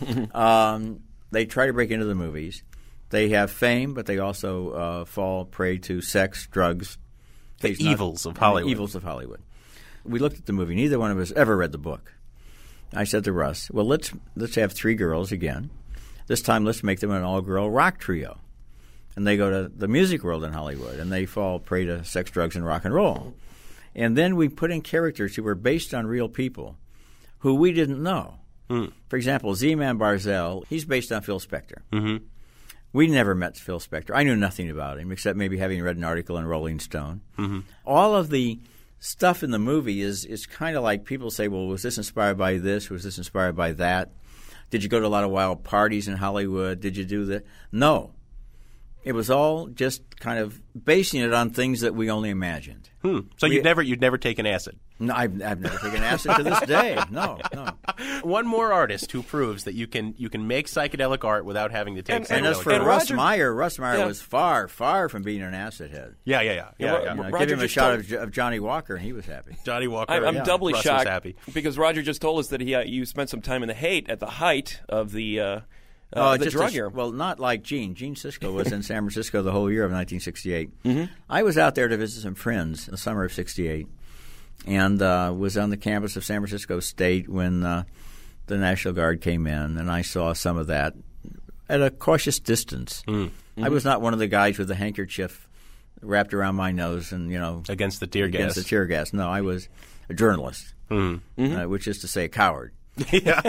[SPEAKER 8] um, they try to break into the movies. They have fame, but they also uh, fall prey to sex, drugs.
[SPEAKER 10] The
[SPEAKER 8] It's not-
[SPEAKER 10] evils of Hollywood.
[SPEAKER 8] The evils of Hollywood. We looked at the movie. Neither one of us ever read the book. I said to Russ, well, let's let's have three girls again. This time let's make them an all-girl rock trio. And they go to the music world in Hollywood, and they fall prey to sex, drugs, and rock and roll. And then we put in characters who were based on real people who we didn't know.
[SPEAKER 10] Hmm.
[SPEAKER 8] For example, Z-Man Barzell, he's based on Phil Spector.
[SPEAKER 10] Mm-hmm.
[SPEAKER 8] We never met Phil Spector. I knew nothing about him except maybe having read an article in Rolling Stone.
[SPEAKER 10] Mm-hmm.
[SPEAKER 8] All of the stuff in the movie is is kind of like people say, well, was this inspired by this? Was this inspired by that? Did you go to a lot of wild parties in Hollywood? Did you do that? No. It was all just kind of basing it on things that we only imagined.
[SPEAKER 10] Hmm. So
[SPEAKER 8] We-
[SPEAKER 10] you'd never you'd never taken acid?
[SPEAKER 8] No, I've, I've never taken acid to this day. No, no.
[SPEAKER 10] One more artist who proves that you can you can make psychedelic art without having to take
[SPEAKER 8] And,
[SPEAKER 10] psychedelic
[SPEAKER 8] and as for
[SPEAKER 10] art.
[SPEAKER 8] Russ Meyer, Russ Meyer
[SPEAKER 10] Yeah.
[SPEAKER 8] was far, far from being an acid head.
[SPEAKER 10] Yeah, yeah, yeah. yeah, yeah.
[SPEAKER 8] You know,
[SPEAKER 14] Roger
[SPEAKER 8] give him a
[SPEAKER 14] just
[SPEAKER 8] shot
[SPEAKER 14] told-
[SPEAKER 8] of, Jo- of Johnny Walker, and he was happy.
[SPEAKER 10] Johnny Walker.
[SPEAKER 14] I, I'm
[SPEAKER 8] yeah.
[SPEAKER 14] doubly
[SPEAKER 10] Russ was
[SPEAKER 14] shocked
[SPEAKER 10] happy.
[SPEAKER 14] because Roger just told us that he uh, you spent some time in the Haight at the height of the uh,
[SPEAKER 8] Oh,
[SPEAKER 14] uh, the
[SPEAKER 8] just
[SPEAKER 14] drug
[SPEAKER 8] a-
[SPEAKER 14] era.
[SPEAKER 8] Well, not like Gene. Gene Siskel was in San Francisco the whole year of nineteen sixty-eight.
[SPEAKER 14] Mhm.
[SPEAKER 8] I was out there to visit some friends in the summer of sixty-eight and uh, was on the campus of San Francisco State when uh, the National Guard came in, and I saw some of that at a cautious distance.
[SPEAKER 10] Mm.
[SPEAKER 8] I was not one of the guys with the handkerchief wrapped around my nose and, you know.
[SPEAKER 10] Against the tear
[SPEAKER 8] against
[SPEAKER 10] gas.
[SPEAKER 8] the tear gas. No, I was a journalist,
[SPEAKER 10] mm-hmm. Mm-hmm.
[SPEAKER 8] Uh, which is to say a coward.
[SPEAKER 10] Yeah.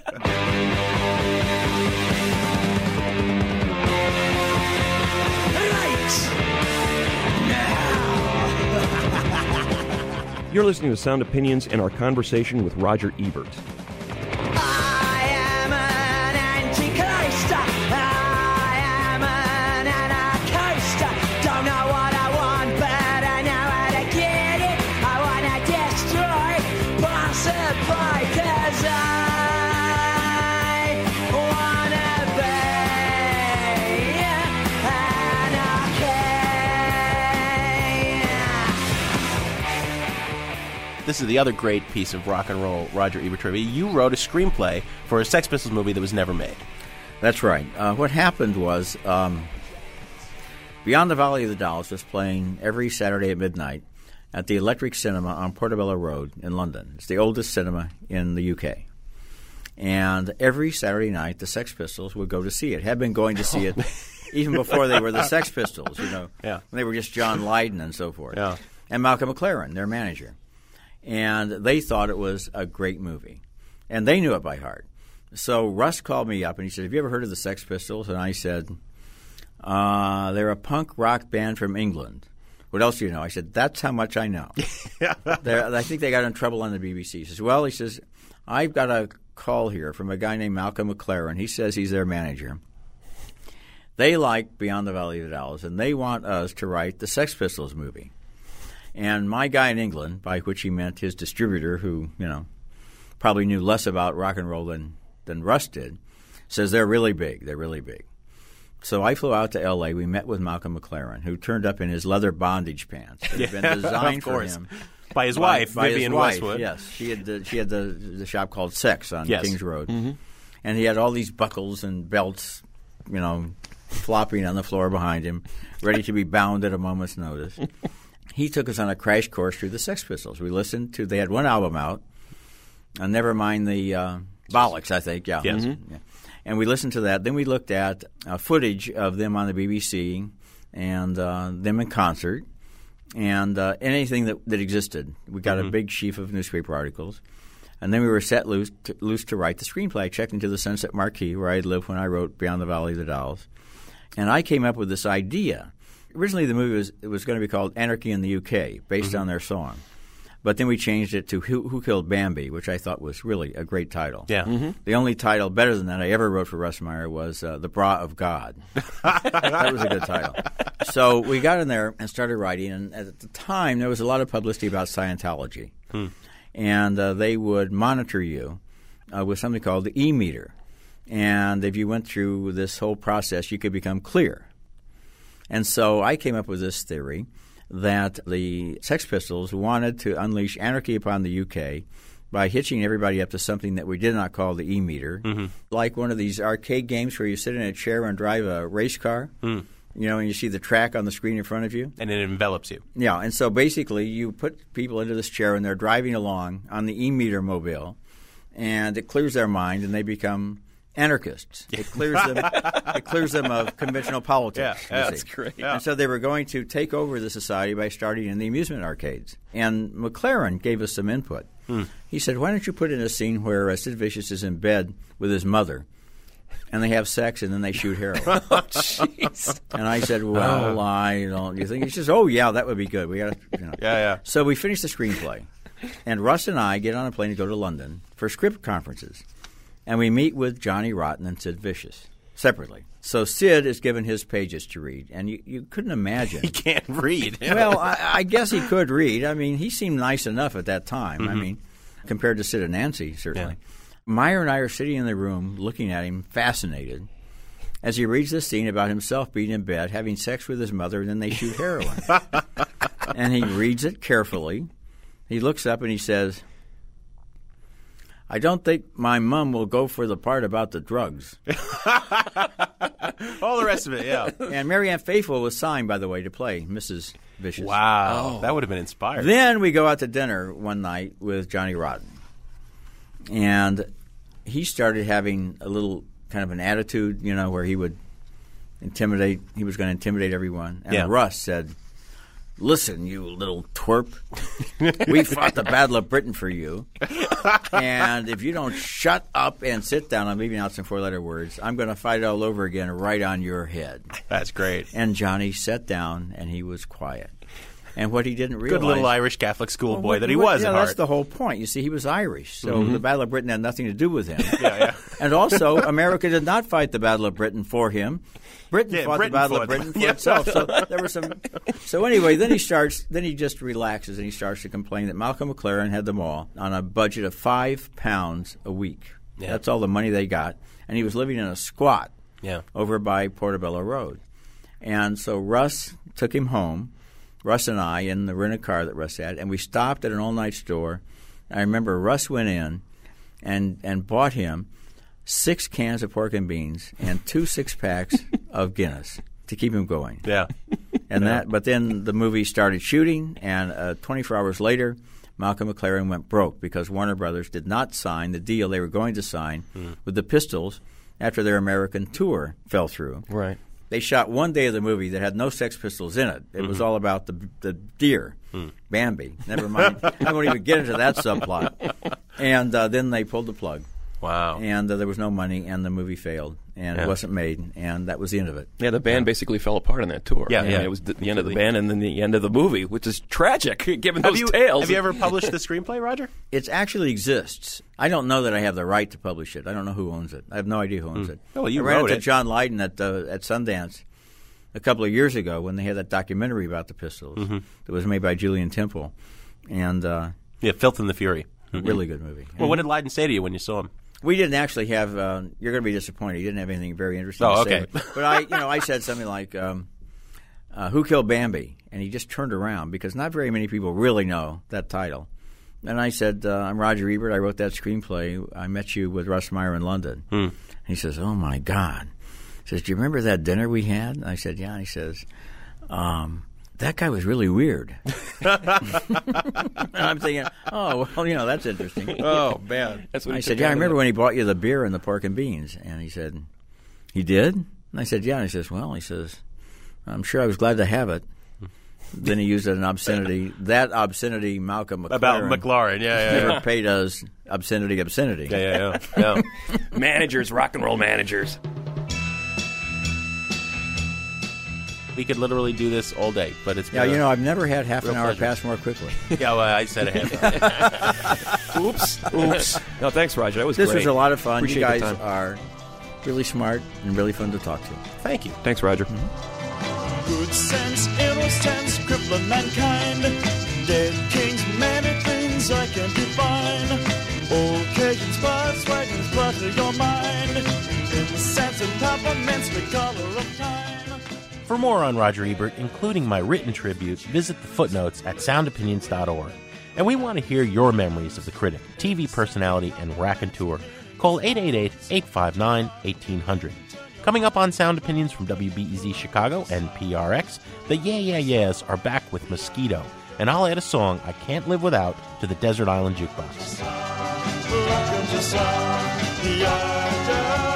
[SPEAKER 6] You're listening to Sound Opinions and our conversation with Roger Ebert.
[SPEAKER 7] I am an anti-Christ. I am an anarchist. Don't know what I want, but I know how to get it. I want to destroy, possibly, 'cause I want to be anarchy.
[SPEAKER 10] This is the other great piece of rock and roll Roger Ebert trivia. You wrote a screenplay for a Sex Pistols movie that was never made.
[SPEAKER 8] That's right. Uh, what happened was um, Beyond the Valley of the Dolls was playing every Saturday at midnight at the Electric Cinema on Portobello Road in London. It's the oldest cinema in the U K. And every Saturday night, the Sex Pistols would go to see it. Had been going to see it even before they were the Sex Pistols, you know.
[SPEAKER 10] Yeah.
[SPEAKER 8] When they were just John Lydon and so forth.
[SPEAKER 10] Yeah.
[SPEAKER 8] And Malcolm McLaren, their manager. And they thought it was a great movie. And they knew it by heart. So Russ called me up and he said, have you ever heard of the Sex Pistols? And I said, uh, they're a punk rock band from England. What else do you know? I said, that's how much I know. I think they got in trouble on the B B C. He says, well, he says, I've got a call here from a guy named Malcolm McLaren. He says he's their manager. They like Beyond the Valley of the Dolls, and they want us to write the Sex Pistols movie. And my guy in England, by which he meant his distributor, who, you know, probably knew less about rock and roll than, than Russ did, says they're really big. They're really big. So I flew out to L A. We met with Malcolm McLaren, who turned up in his leather bondage pants that had
[SPEAKER 10] Yeah,
[SPEAKER 8] been designed
[SPEAKER 10] of
[SPEAKER 8] for
[SPEAKER 10] course.
[SPEAKER 8] him.
[SPEAKER 10] By his
[SPEAKER 8] by,
[SPEAKER 10] wife,
[SPEAKER 8] by
[SPEAKER 10] Vivian
[SPEAKER 8] his wife,
[SPEAKER 10] Westwood.
[SPEAKER 8] Yes. She had the, she had the, the shop called Sex on
[SPEAKER 10] Yes.
[SPEAKER 8] Kings Road.
[SPEAKER 10] Mm-hmm.
[SPEAKER 8] And he had all these buckles and belts, you know, flopping on the floor behind him, ready to be bound at a moment's notice. He took us on a crash course through the Sex Pistols. We listened to – they had one album out, uh, never mind the uh, Bollocks, I think. Yeah.
[SPEAKER 10] Yes.
[SPEAKER 8] Mm-hmm. Yeah. And we listened to that. Then we looked at uh, footage of them on the B B C and uh, them in concert and uh, anything that, that existed. We got
[SPEAKER 10] Mm-hmm.
[SPEAKER 8] a big sheaf of newspaper articles. And then we were set loose to, loose to write the screenplay. I checked into the Sunset Marquee where I lived when I wrote Beyond the Valley of the Dolls. And I came up with this idea. Originally the movie was, it was going to be called Anarchy in the U K, based
[SPEAKER 10] Mm-hmm.
[SPEAKER 8] on their song. But then we changed it to Who, Who Killed Bambi, which I thought was really a great title.
[SPEAKER 10] Yeah. Mm-hmm.
[SPEAKER 8] The only title better than that I ever wrote for Russ Meyer was uh, The Bra of God. That was a good title. So we got in there and started writing, and at the time there was a lot of publicity about Scientology.
[SPEAKER 10] Hmm.
[SPEAKER 8] And uh, they would monitor you uh, with something called the E-meter. And if you went through this whole process, you could become clear. And so I came up with this theory that the Sex Pistols wanted to unleash anarchy upon the U K by hitching everybody up to something that we did not call the E-meter,
[SPEAKER 10] Mm-hmm.
[SPEAKER 8] like one of these arcade games where you sit in a chair and drive a race car,
[SPEAKER 10] Mm.
[SPEAKER 8] you know, and you see the track on the screen in front of you.
[SPEAKER 10] And it envelops you.
[SPEAKER 8] Yeah, and so basically you put people into this chair and they're driving along on the E-meter mobile, and it clears their mind and they become anarchists. It clears them. It clears them of conventional politics.
[SPEAKER 10] Yeah,
[SPEAKER 8] you
[SPEAKER 10] yeah,
[SPEAKER 8] see.
[SPEAKER 10] that's great.
[SPEAKER 8] And so they were going to take over the society by starting in the amusement arcades. And McLaren gave us some input.
[SPEAKER 10] Hmm.
[SPEAKER 8] He said, "Why don't you put in a scene where uh, Sid Vicious is in bed with his mother, and they have sex, and then they shoot heroin?"
[SPEAKER 10] Oh, jeez.
[SPEAKER 8] And I said, "Well, I don't." You think?" He says, "Oh, yeah, that would be good. We got, you know."
[SPEAKER 10] Yeah, yeah.
[SPEAKER 8] So we finished the screenplay, and Russ and I get on a plane to go to London for script conferences. And we meet with Johnny Rotten and Sid Vicious separately. So Sid is given his pages to read, and you, you couldn't imagine.
[SPEAKER 10] He can't read.
[SPEAKER 8] Well, I, I guess he could read. I mean, he seemed nice enough at that time.
[SPEAKER 10] Mm-hmm.
[SPEAKER 8] I mean, compared to Sid and Nancy, certainly.
[SPEAKER 10] Yeah.
[SPEAKER 8] Meyer and I are sitting in the room looking at him, fascinated, as he reads this scene about himself being in bed, having sex with his mother, and then they shoot heroin. And he reads it carefully. He looks up and he says, "I don't think my mom will go for the part about the drugs."
[SPEAKER 10] All the rest of it, yeah.
[SPEAKER 8] And Marianne Faithfull was signed, by the way, to play Missus Vicious.
[SPEAKER 10] Wow. Oh. That would have been inspired.
[SPEAKER 8] Then we go out to dinner one night with Johnny Rotten. And he started having a little kind of an attitude, you know, where he would intimidate. He was going to intimidate everyone. And
[SPEAKER 10] Yeah.
[SPEAKER 8] Russ said, listen, you little twerp, we fought the Battle of Britain for you, and if you don't shut up and sit down, I'm leaving out some four-letter words, I'm going to fight it all over again right on your head.
[SPEAKER 10] That's great.
[SPEAKER 8] And Johnny sat down, and he was quiet. And what he didn't realize...
[SPEAKER 10] Good little Irish Catholic schoolboy
[SPEAKER 8] well,
[SPEAKER 10] that he
[SPEAKER 8] what,
[SPEAKER 10] was
[SPEAKER 8] yeah,
[SPEAKER 10] at
[SPEAKER 8] that's
[SPEAKER 10] heart.
[SPEAKER 8] the whole point. You see, he was Irish, so
[SPEAKER 10] Mm-hmm.
[SPEAKER 8] the Battle of Britain had nothing to do with him.
[SPEAKER 10] yeah, yeah.
[SPEAKER 8] And also, America did not fight the Battle of Britain for him. Britain
[SPEAKER 10] Yeah,
[SPEAKER 8] fought
[SPEAKER 10] Britain
[SPEAKER 8] the Battle
[SPEAKER 10] fought
[SPEAKER 8] of Britain for
[SPEAKER 10] yeah.
[SPEAKER 8] itself. So there was some. So anyway, then he starts. Then he just relaxes and he starts to complain that Malcolm McLaren had them all on a budget of five pounds a week.
[SPEAKER 10] Yeah.
[SPEAKER 8] That's all the money they got, and he was living in a squat
[SPEAKER 10] Yeah.
[SPEAKER 8] over by Portobello Road. And so Russ took him home. Russ and I in the rented car that Russ had, and we stopped at an all-night store. I remember Russ went in and and bought him six cans of pork and beans and two six-packs of Guinness to keep him going.
[SPEAKER 10] Yeah.
[SPEAKER 8] And
[SPEAKER 10] Yeah.
[SPEAKER 8] that, but then the movie started shooting, and uh, twenty-four hours later, Malcolm McLaren went broke because Warner Brothers did not sign the deal they were going to sign
[SPEAKER 10] Mm.
[SPEAKER 8] with the Pistols after their American tour fell through.
[SPEAKER 6] Right.
[SPEAKER 8] They shot one day of the movie that had no Sex Pistols in it. It was
[SPEAKER 10] Mhm.
[SPEAKER 8] all about the the deer,
[SPEAKER 10] Mm.
[SPEAKER 8] Bambi. Never mind. I won't even get into that subplot. And uh, then they pulled the plug.
[SPEAKER 10] Wow.
[SPEAKER 8] And uh, there was no money, and the movie failed, and
[SPEAKER 6] Yeah.
[SPEAKER 8] it wasn't made, and that was the end of it.
[SPEAKER 6] Yeah, the band basically fell apart on that tour.
[SPEAKER 10] Yeah,
[SPEAKER 6] I mean,
[SPEAKER 10] yeah.
[SPEAKER 6] It was the, the end of the band and then the end of the movie, which is tragic, given
[SPEAKER 10] Have
[SPEAKER 6] those
[SPEAKER 10] you,
[SPEAKER 6] tales.
[SPEAKER 10] have you ever published the screenplay, Roger?
[SPEAKER 8] It actually exists. I don't know that I have the right to publish it. I don't know who owns it. I have no idea who owns
[SPEAKER 10] Hmm.
[SPEAKER 8] it.
[SPEAKER 10] Oh, well, you
[SPEAKER 8] I ran
[SPEAKER 10] wrote
[SPEAKER 8] into
[SPEAKER 10] it.
[SPEAKER 8] John Lydon at uh, at Sundance a couple of years ago when they had that documentary about the Pistols
[SPEAKER 10] Mhm.
[SPEAKER 8] that was made by Julian Temple, and uh,
[SPEAKER 10] Yeah, Filth and the Fury. Mhm.
[SPEAKER 8] really good movie.
[SPEAKER 10] Well, what did Lydon say to you when you saw him?
[SPEAKER 8] We didn't actually have. Uh, you're going to be disappointed. He didn't have anything very interesting
[SPEAKER 10] Oh,
[SPEAKER 8] to say.
[SPEAKER 10] okay.
[SPEAKER 8] But I, you know, I said something like, um, uh, "Who killed Bambi?" And he just turned around because not very many people really know that title. And I said, uh, "I'm Roger Ebert. I wrote that screenplay. I met you with Russ Meyer in London."
[SPEAKER 10] Hmm.
[SPEAKER 8] He says, "Oh my God!" He says, "Do you remember that dinner we had?" And I said, "Yeah." And he says, um, "That guy was really weird." And I'm thinking, "Oh, well, you know, that's interesting."
[SPEAKER 10] Oh, man.
[SPEAKER 6] That's what
[SPEAKER 8] I
[SPEAKER 6] he
[SPEAKER 8] said,
[SPEAKER 6] took
[SPEAKER 8] "Yeah, I
[SPEAKER 6] out of
[SPEAKER 8] remember
[SPEAKER 6] that.
[SPEAKER 8] when he bought you the beer and the pork and beans." And he said, "He did?" And I said, "Yeah." And he says, "Well," he says, "I'm sure I was glad to have it." Then he used an obscenity. That obscenity, Malcolm McLaren.
[SPEAKER 10] About McLaren, yeah, yeah,
[SPEAKER 8] Never
[SPEAKER 10] yeah.
[SPEAKER 8] paid us obscenity, obscenity.
[SPEAKER 10] Yeah, yeah, yeah. yeah.
[SPEAKER 6] managers, rock and roll managers.
[SPEAKER 10] We could literally do this all day, but it's
[SPEAKER 8] Yeah,
[SPEAKER 10] been
[SPEAKER 8] you
[SPEAKER 10] a
[SPEAKER 8] know, I've never had half
[SPEAKER 10] real
[SPEAKER 8] an hour
[SPEAKER 10] pleasure.
[SPEAKER 8] pass more quickly.
[SPEAKER 10] Yeah, well, I said a half hour.
[SPEAKER 6] Oops. Oops. No, thanks, Roger. That was
[SPEAKER 8] This
[SPEAKER 6] great.
[SPEAKER 8] was a lot of fun.
[SPEAKER 6] Appreciate
[SPEAKER 8] you guys
[SPEAKER 6] the time.
[SPEAKER 8] are really smart and really fun to talk to.
[SPEAKER 10] Thank you.
[SPEAKER 6] Thanks, Roger.
[SPEAKER 15] Good sense, innocence, crippling mankind. Dead kings, many things I can define. Old Cajun spots, wagons, clutter your mind. Incense and compliments, the color of time.
[SPEAKER 5] For more on Roger Ebert, including my written tribute, visit the footnotes at sound opinions dot org. And we want to hear your memories of the critic, T V personality, and raconteur. Call eight eight eight, eight five nine, one eight hundred. Coming up on Sound Opinions from W B E Z Chicago and P R X, the Yeah Yeah Yeahs are back with Mosquito, and I'll add a song I can't live without to the Desert Island Jukebox.
[SPEAKER 15] Welcome to sound, yeah, yeah,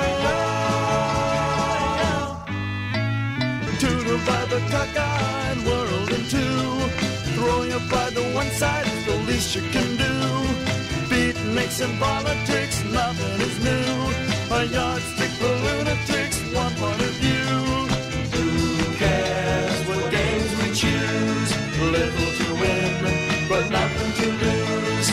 [SPEAKER 15] yeah. To divide the cockeyed world in two. Throwing your pride to one side is the least you can do. Beatniks and politics, nothing is new. A yardstick for lunatics, one point of view. Who cares what games we choose? Little to win, but nothing to lose.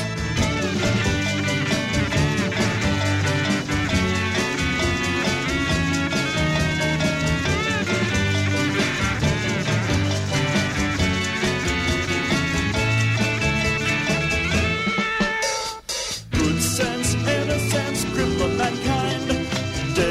[SPEAKER 15] Good sense, innocence, cripple mankind.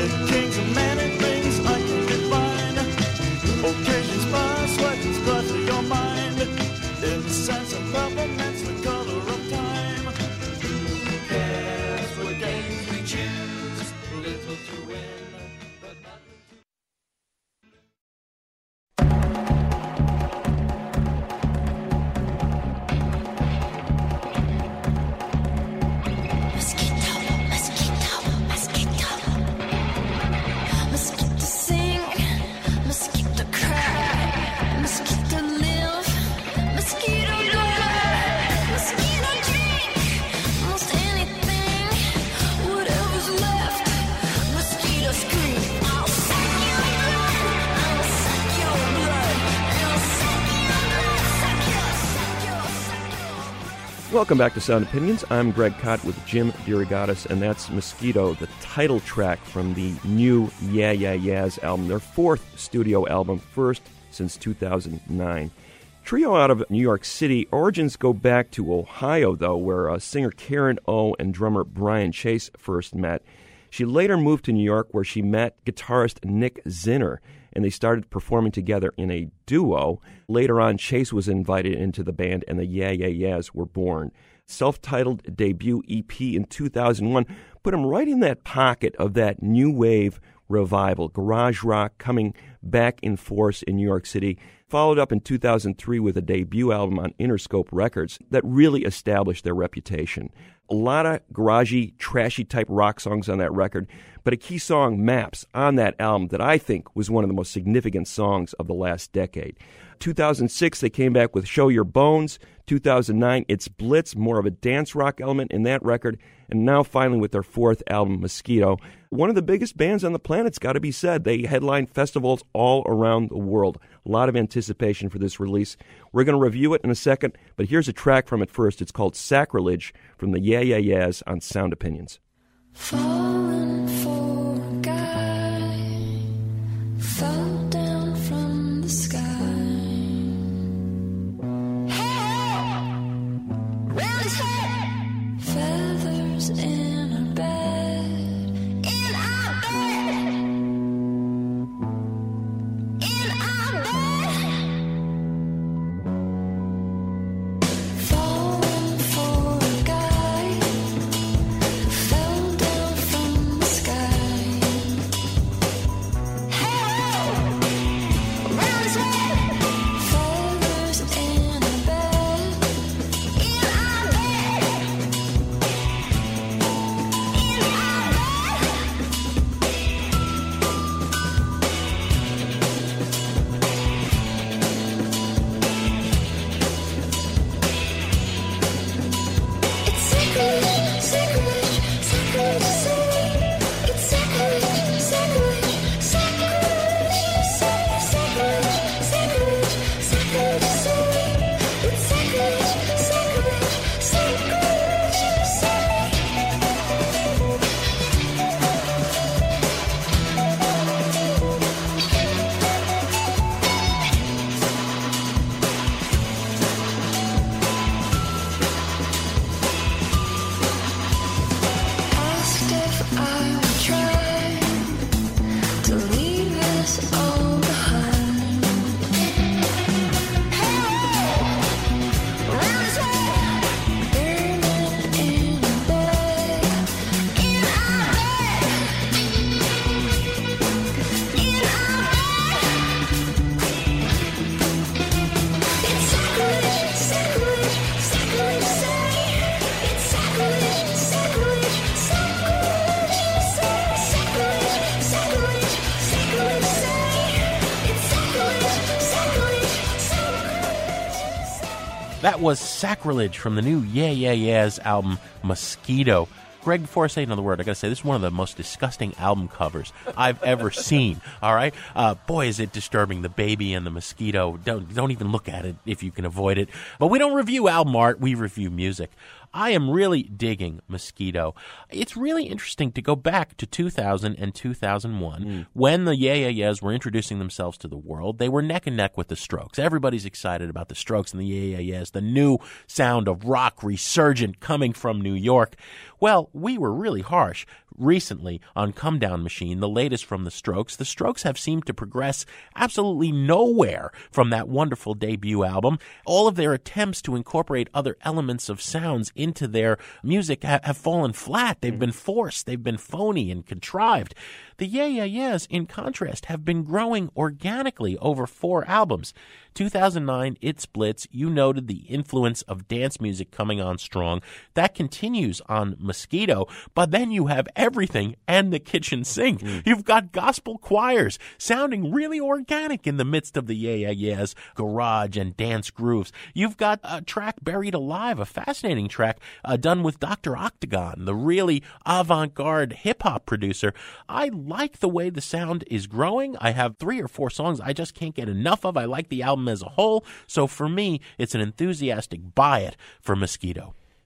[SPEAKER 6] Welcome back to Sound Opinions. I'm Greg Kot with Jim DeRogatis, and that's Mosquito, the title track from the new Yeah Yeah Yeahs album, their fourth studio album, first since two thousand nine. Trio out of New York City. Origins go back to Ohio, though, where uh, singer Karen O and drummer Brian Chase first met. She later moved to New York, where she met guitarist Nick Zinner, and they started performing together in a duo. Later on, Chase was invited into the band, and the Yeah Yeah Yeahs were born. Self-titled debut E P in two thousand one put him right in that pocket of that new wave revival, garage rock coming back in force in New York City. Followed up in two thousand three with a debut album on Interscope Records that really established their reputation. A lot of garagey, trashy-type rock songs on that record, but a key song, Maps, on that album that I think was one of the most significant songs of the last decade. two thousand six, they came back with Show Your Bones. two thousand nine, It's Blitz, more of a dance rock element in that record. And now finally with their fourth album, Mosquito. One of the biggest bands on the planet's got to be said. They headline festivals all around the world. A lot of anticipation for this release. We're going to review it in a second, but here's a track from it first. It's called Sacrilege from the Yeah Yeah Yeahs on Sound Opinions.
[SPEAKER 16] Falling for a guy, fell down from the sky. Hey, round his head, feathers in our bed, in our bed, in our bed. Falling for a guy, fell down from the sky. Hey, round his head, feathers in our bed, in our bed, in our It's sacrilege, sacrilege, sacrilege to say. It's sacrilege, sacrilege, sacrilege, sacrilege, sacrilege, sacrilege to say. It's sacrilege, sacrilege, sacrilege to say. Asked if I would try to leave this all behind. Hey, round his head, burning in a bed, in our bed, in our bed. It's sacrilege, sacrilege, sacrilege to say. It's sacrilege, sacrilege, sacrilege to say. Sacrilege, sacrilege, sacrilege to say. It's sacrilege, sacrilege, sacrilege to say.
[SPEAKER 5] That was Sacrilege from the new Yeah Yeah Yeahs album, Mosquito. Greg, before I say another word, I got to say, this is one of the most disgusting album covers I've ever seen, all right? Uh, boy, is it disturbing, the baby and the mosquito. Don't, don't even look at it if you can avoid it. But we don't review album art, we review music. I am really digging Mosquito. It's really interesting to go back to two thousand and two thousand one mm. when the Yeah Yeah Yeahs were introducing themselves to the world. They were neck and neck with the Strokes. Everybody's excited about the Strokes and the Yeah Yeah Yeahs, the new sound of rock resurgent coming from New York. Well, we were really harsh recently on Come Down Machine, the latest from the Strokes. The Strokes have seemed to progress absolutely nowhere from that wonderful debut album. All of their attempts to incorporate other elements of sounds into their music ha- have fallen flat. They've been forced. They've been phony and contrived. The Yeah Yeah Yeahs, in contrast, have been growing organically over four albums. two thousand nine, It's Blitz. You noted the influence of dance music coming on strong. That continues on Mosquito, but then you have everything and the kitchen sink. Mm. You've got gospel choirs sounding really organic in the midst of the Yeah Yeah Yeahs garage and dance grooves. You've got a track, Buried Alive, a fascinating track uh, done with Doctor Octagon, the really avant-garde hip-hop producer. I like the way the sound is growing. I have three or four songs I just can't get enough of. I like the album as a whole. So for me, it's an enthusiastic buy it for Mosquito.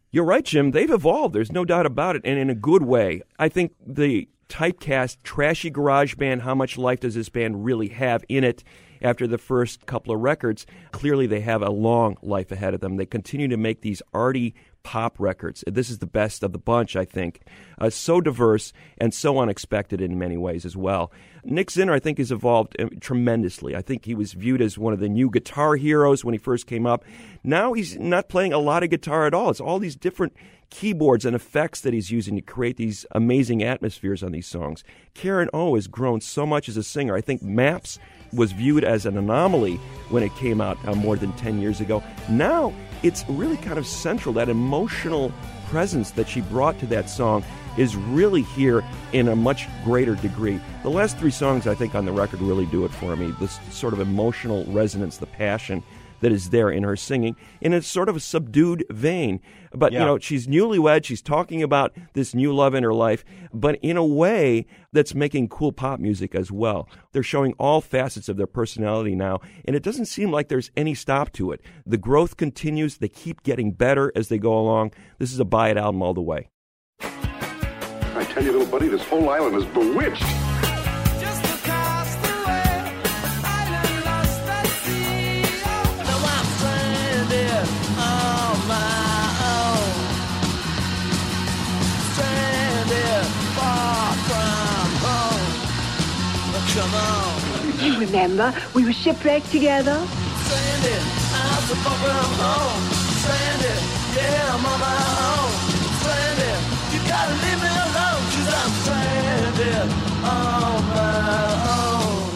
[SPEAKER 6] You're right, Jim. They've evolved. There's no doubt about it, and in a good way. I think the typecast, trashy garage band, how much life does this band really have in it after the first couple of records? Clearly, they have a long life ahead of them. They continue to make these arty pop records. This is the best of the bunch, I think. Uh, so diverse and so unexpected in many ways as well. Nick Zinner, I think, has evolved uh, tremendously. I think he was viewed as one of the new guitar heroes when he first came up. Now he's not playing a lot of guitar at all. It's all these different keyboards and effects that he's using to create these amazing atmospheres on these songs. Karen O has grown so much as a singer. I think Maps was viewed as an anomaly when it came out uh, more than ten years ago. Now it's really kind of central. That emotional presence that she brought to that song is really here in a much greater degree. The last three songs, I think, on the record really do it for me. This sort of emotional resonance, the passion that is there in her singing, in a sort of a subdued vein. But,
[SPEAKER 5] Yeah.
[SPEAKER 6] you know, she's newlywed, she's talking about this new love in her life, but in a way that's making cool pop music as well. They're showing all facets of their personality now, and it doesn't seem like there's any stop to it. The growth continues, they keep getting better as they go along. This is a buy-it album all the way.
[SPEAKER 17] I tell you, little buddy, this whole island is bewitched.
[SPEAKER 7] Come on.
[SPEAKER 18] You remember, we were shipwrecked together.
[SPEAKER 7] Stranded, I'm so far from home. Stranded, yeah, I'm on my own. Stranded, you gotta leave me alone, 'cause I'm stranded on my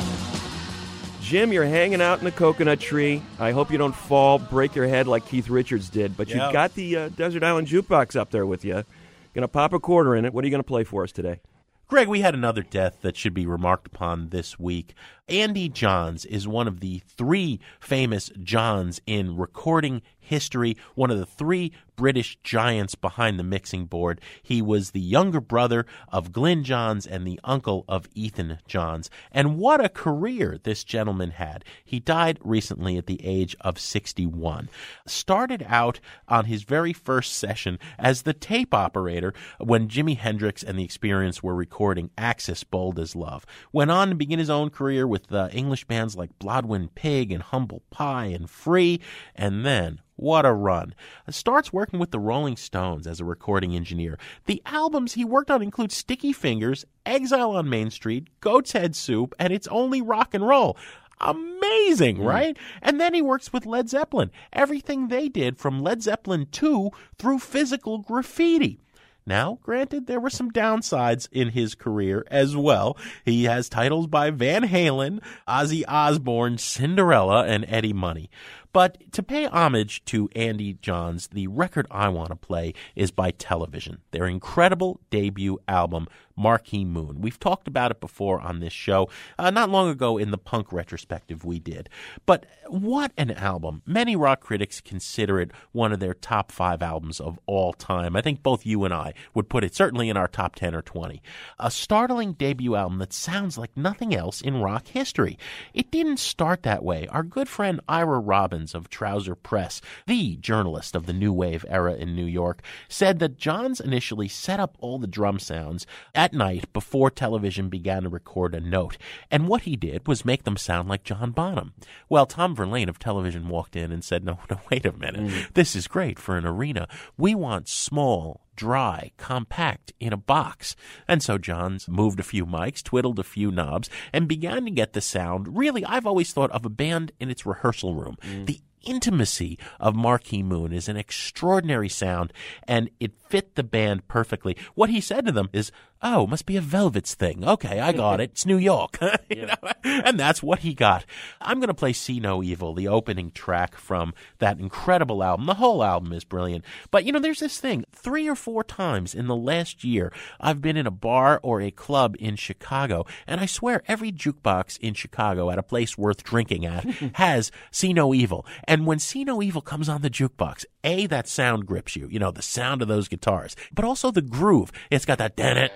[SPEAKER 7] own.
[SPEAKER 6] Jim, you're hanging out in the coconut tree. I hope you don't fall, break your head like Keith Richards did. But
[SPEAKER 5] Yeah.
[SPEAKER 6] you've got the uh, Desert Island Jukebox up there with you. Gonna pop a quarter in it. What are you gonna play for us today?
[SPEAKER 5] Greg, we had another death that should be remarked upon this week. Andy Johns is one of the three famous Johns in recording history, one of the three British giants behind the mixing board. He was the younger brother of Glyn Johns and the uncle of Ethan Johns. And what a career this gentleman had. He died recently at the age of sixty-one. Started out on his very first session as the tape operator when Jimi Hendrix and the Experience were recording Axis Bold as Love. Went on to begin his own career with uh, English bands like Blodwyn Pig and Humble Pie and Free, and then what a run. Starts working with the Rolling Stones as a recording engineer. The albums he worked on include Sticky Fingers, Exile on Main Street, Goat's Head Soup, and It's Only Rock and Roll. Amazing, right? And then he works with Led Zeppelin. Everything they did from Led Zeppelin two through Physical Graffiti. Now, granted, there were some downsides in his career as well. He has titles by Van Halen, Ozzy Osbourne, Cinderella, and Eddie Money. But to pay homage to Andy Johns, the record I want to play is by Television, their incredible debut album, Marquee Moon. We've talked about it before on this show, uh, not long ago in the punk retrospective we did. But what an album. Many rock critics consider it one of their top five albums of all time. I think both you and I would put it certainly in our top ten or twenty. A startling debut album that sounds like nothing else in rock history. It didn't start that way. Our good friend Ira Robbins of Trouser Press, the journalist of the New Wave era in New York, said that Johns initially set up all the drum sounds at night before Television began to record a note. And what he did was make them sound like John Bonham. Well, Tom Verlaine of Television walked in and said, no, no, wait a minute. Mm. This is great for an arena. We want small, dry, compact, in a box. And so Johns moved a few mics, twiddled a few knobs, and began to get the sound. Really, I've always thought of a band in its rehearsal room. Mm. The intimacy of Marquee Moon is an extraordinary sound, and it fit the band perfectly. What he said to them is, oh, must be a Velvets thing. Okay, I got it. It's New York. you know? And that's what he got. I'm going to play See No Evil, the opening track from that incredible album. The whole album is brilliant. But, you know, there's this thing. Three or four times in the last year, I've been in a bar or a club in Chicago, and I swear every jukebox in Chicago at a place worth drinking at has See No Evil. And when See No Evil comes on the jukebox, A, that sound grips you, you know, the sound of those guitars, but also the groove. It's got that da-da,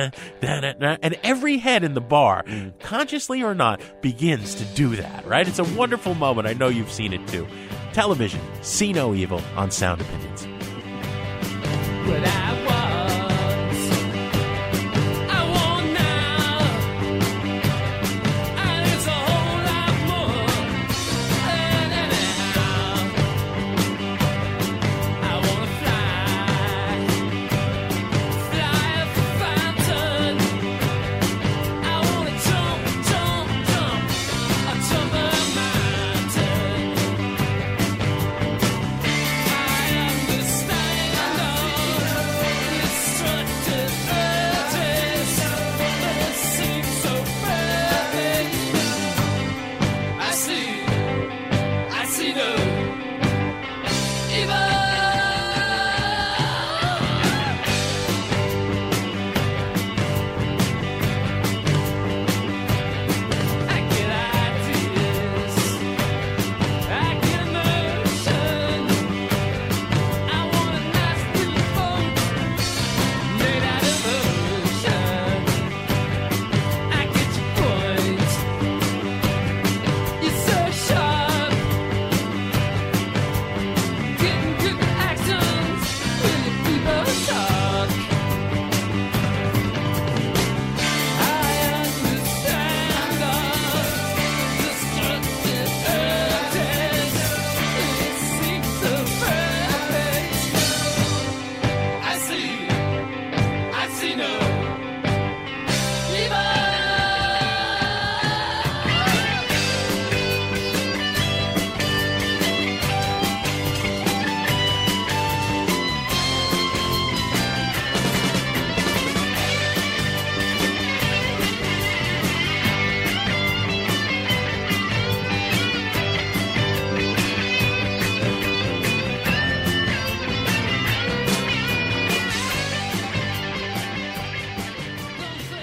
[SPEAKER 5] da-da, and every head in the bar, mm. consciously or not, begins to do that, right? It's a wonderful moment. I know you've seen it too. Television, See No Evil on Sound Opinions.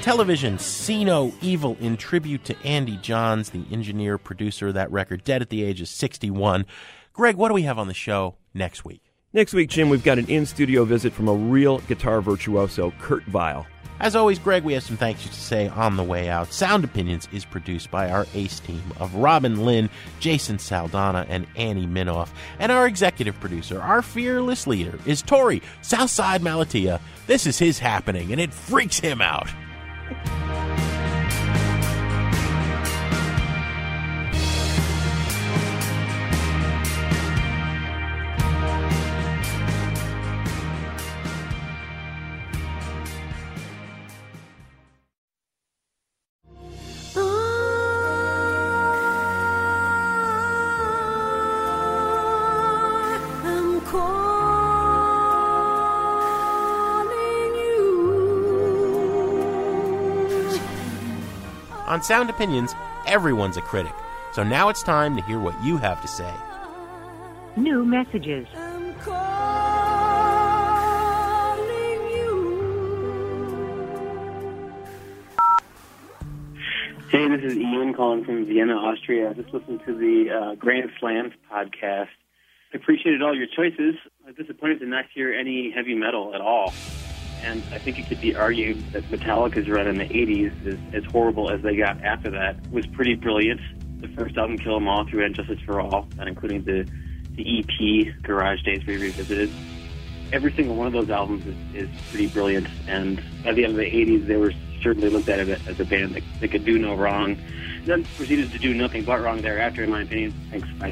[SPEAKER 5] Television, See No Evil, in tribute to Andy Johns, the engineer, producer of that record, dead at the age of sixty-one. Greg, what do we have on the show next week?
[SPEAKER 6] Next week, Jim, we've got an in-studio visit from a real guitar virtuoso, Kurt Vile.
[SPEAKER 5] As always, Greg, we have some thank yous to say on the way out. Sound Opinions is produced by our ace team of Robin Lynn, Jason Saldana, and Annie Minoff. And our executive producer, our fearless leader, is Tori Southside Malatia. This is his happening, and it freaks him out. On Sound Opinions, everyone's a critic. So now it's time to hear what you have to say.
[SPEAKER 18] New messages.
[SPEAKER 19] Hey, this is Ian calling from Vienna, Austria. I just listened to the uh, Grand Slams podcast. I appreciated all your choices. I was disappointed to not hear any heavy metal at all. And I think it could be argued that Metallica's run in the eighties, is as horrible as they got after that, was pretty brilliant. The first album, Kill 'Em All, through And Justice for All, not including the, the E P, Garage Days, we revisited. Every single one of those albums is, is pretty brilliant. And by the end of the eighties, they were certainly looked at as a band that, that could do no wrong. And then proceeded to do nothing but wrong thereafter, in my opinion. Thanks, bye.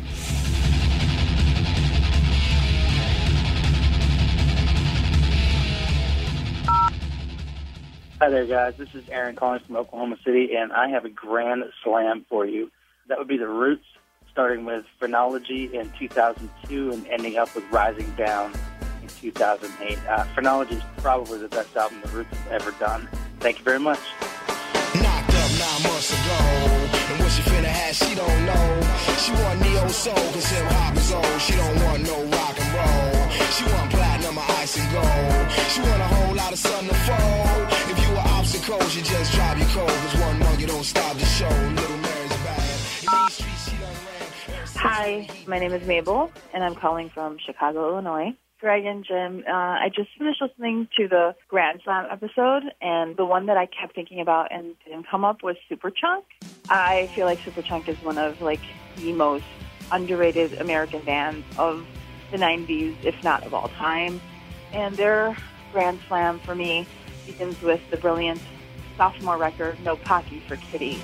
[SPEAKER 20] Hi there, guys. This is Aaron calling from Oklahoma City, and I have a grand slam for you. That would be The Roots, starting with Phrenology in two thousand two and ending up with Rising Down in two thousand eight. Uh, Phrenology is probably the best album The Roots have ever done. Thank you very much.
[SPEAKER 21] Knocked up nine months ago, and what she finna have, she don't know. She want neo soul, cause hip hop is old. She don't want no rock and roll. She want platinum or ice and gold. She want a whole lot of sun to fold. If you were obstacles, you just drive your cold. Cause one monkey don't stop the show. Little Mary's bad. In these streets, she done ran.
[SPEAKER 22] Hi, my name is Mabel, and I'm calling from Chicago, Illinois. Greg and Jim, uh, I just finished listening to the Grand Slam episode, and the one that I kept thinking about and didn't come up was Superchunk. I feel like Superchunk is one of like the most underrated American bands of the nineties, if not of all time. And their Grand Slam for me begins with the brilliant sophomore record, No Pocky for Kitty.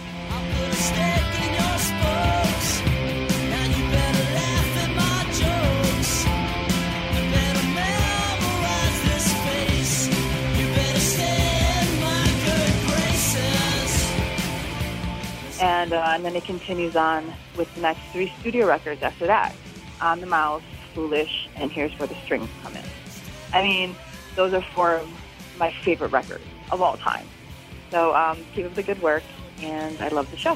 [SPEAKER 22] And, uh, and then it continues on with the next three studio records after that. On the Mouse, Foolish, and Here's Where the Strings Come In. I mean, those are four of my favorite records of all time. So um, keep up the good work, and I love the show.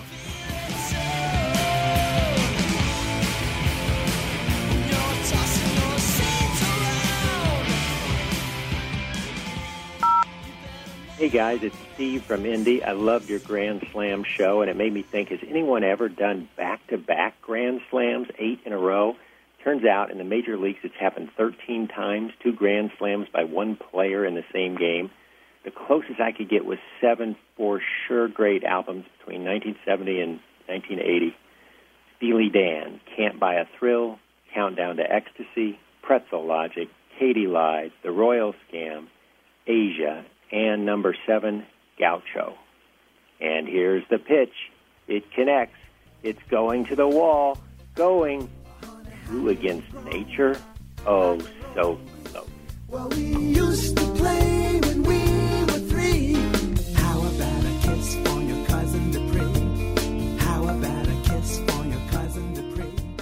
[SPEAKER 23] Hey guys, it's Steve from Indy. I loved your Grand Slam show, and it made me think, has anyone ever done back-to-back Grand Slams, eight in a row? Turns out in the major leagues it's happened thirteen times, two Grand Slams by one player in the same game. The closest I could get was seven for sure great albums between nineteen seventy and nineteen eighty. Steely Dan, Can't Buy a Thrill, Countdown to Ecstasy, Pretzel Logic, Katie Lied, The Royal Scam, Asia, and number seven, Gaucho. And here's the pitch. It connects. It's going to the wall. Going. Who against nature? Oh, so close.
[SPEAKER 7] Well, we used to play when we were three. How about a kiss for your cousin Dupree? How about a kiss for your cousin Dupree?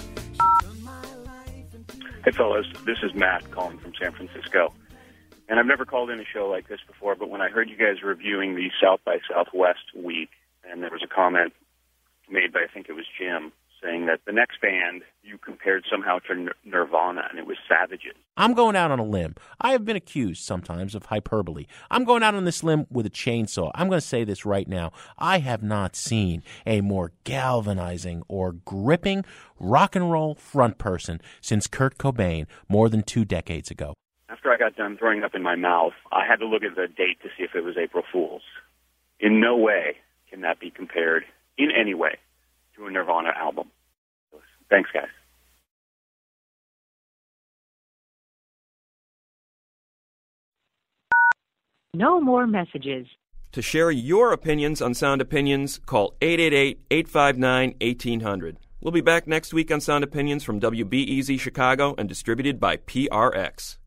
[SPEAKER 24] Hey, fellas. This is Matt calling from San Francisco. And I've never called in a show like this before, but when I heard you guys reviewing the South by Southwest week, and there was a comment made by, I think it was Jim, saying that the next band you compared somehow to Nir- Nirvana, and it was Savages.
[SPEAKER 5] I'm going out on a limb. I have been accused sometimes of hyperbole. I'm going out on this limb with a chainsaw. I'm going to say this right now. I have not seen a more galvanizing or gripping rock and roll front person since Kurt Cobain more than two decades ago.
[SPEAKER 24] After I got done throwing up in my mouth, I had to look at the date to see if it was April Fool's. In no way can that be compared, in any way, to a Nirvana album. Thanks, guys.
[SPEAKER 18] No more messages.
[SPEAKER 6] To share your opinions on Sound Opinions, call eight eight eight, eight five nine, one eight hundred. We'll be back next week on Sound Opinions from W B E Z Chicago and distributed by P R X.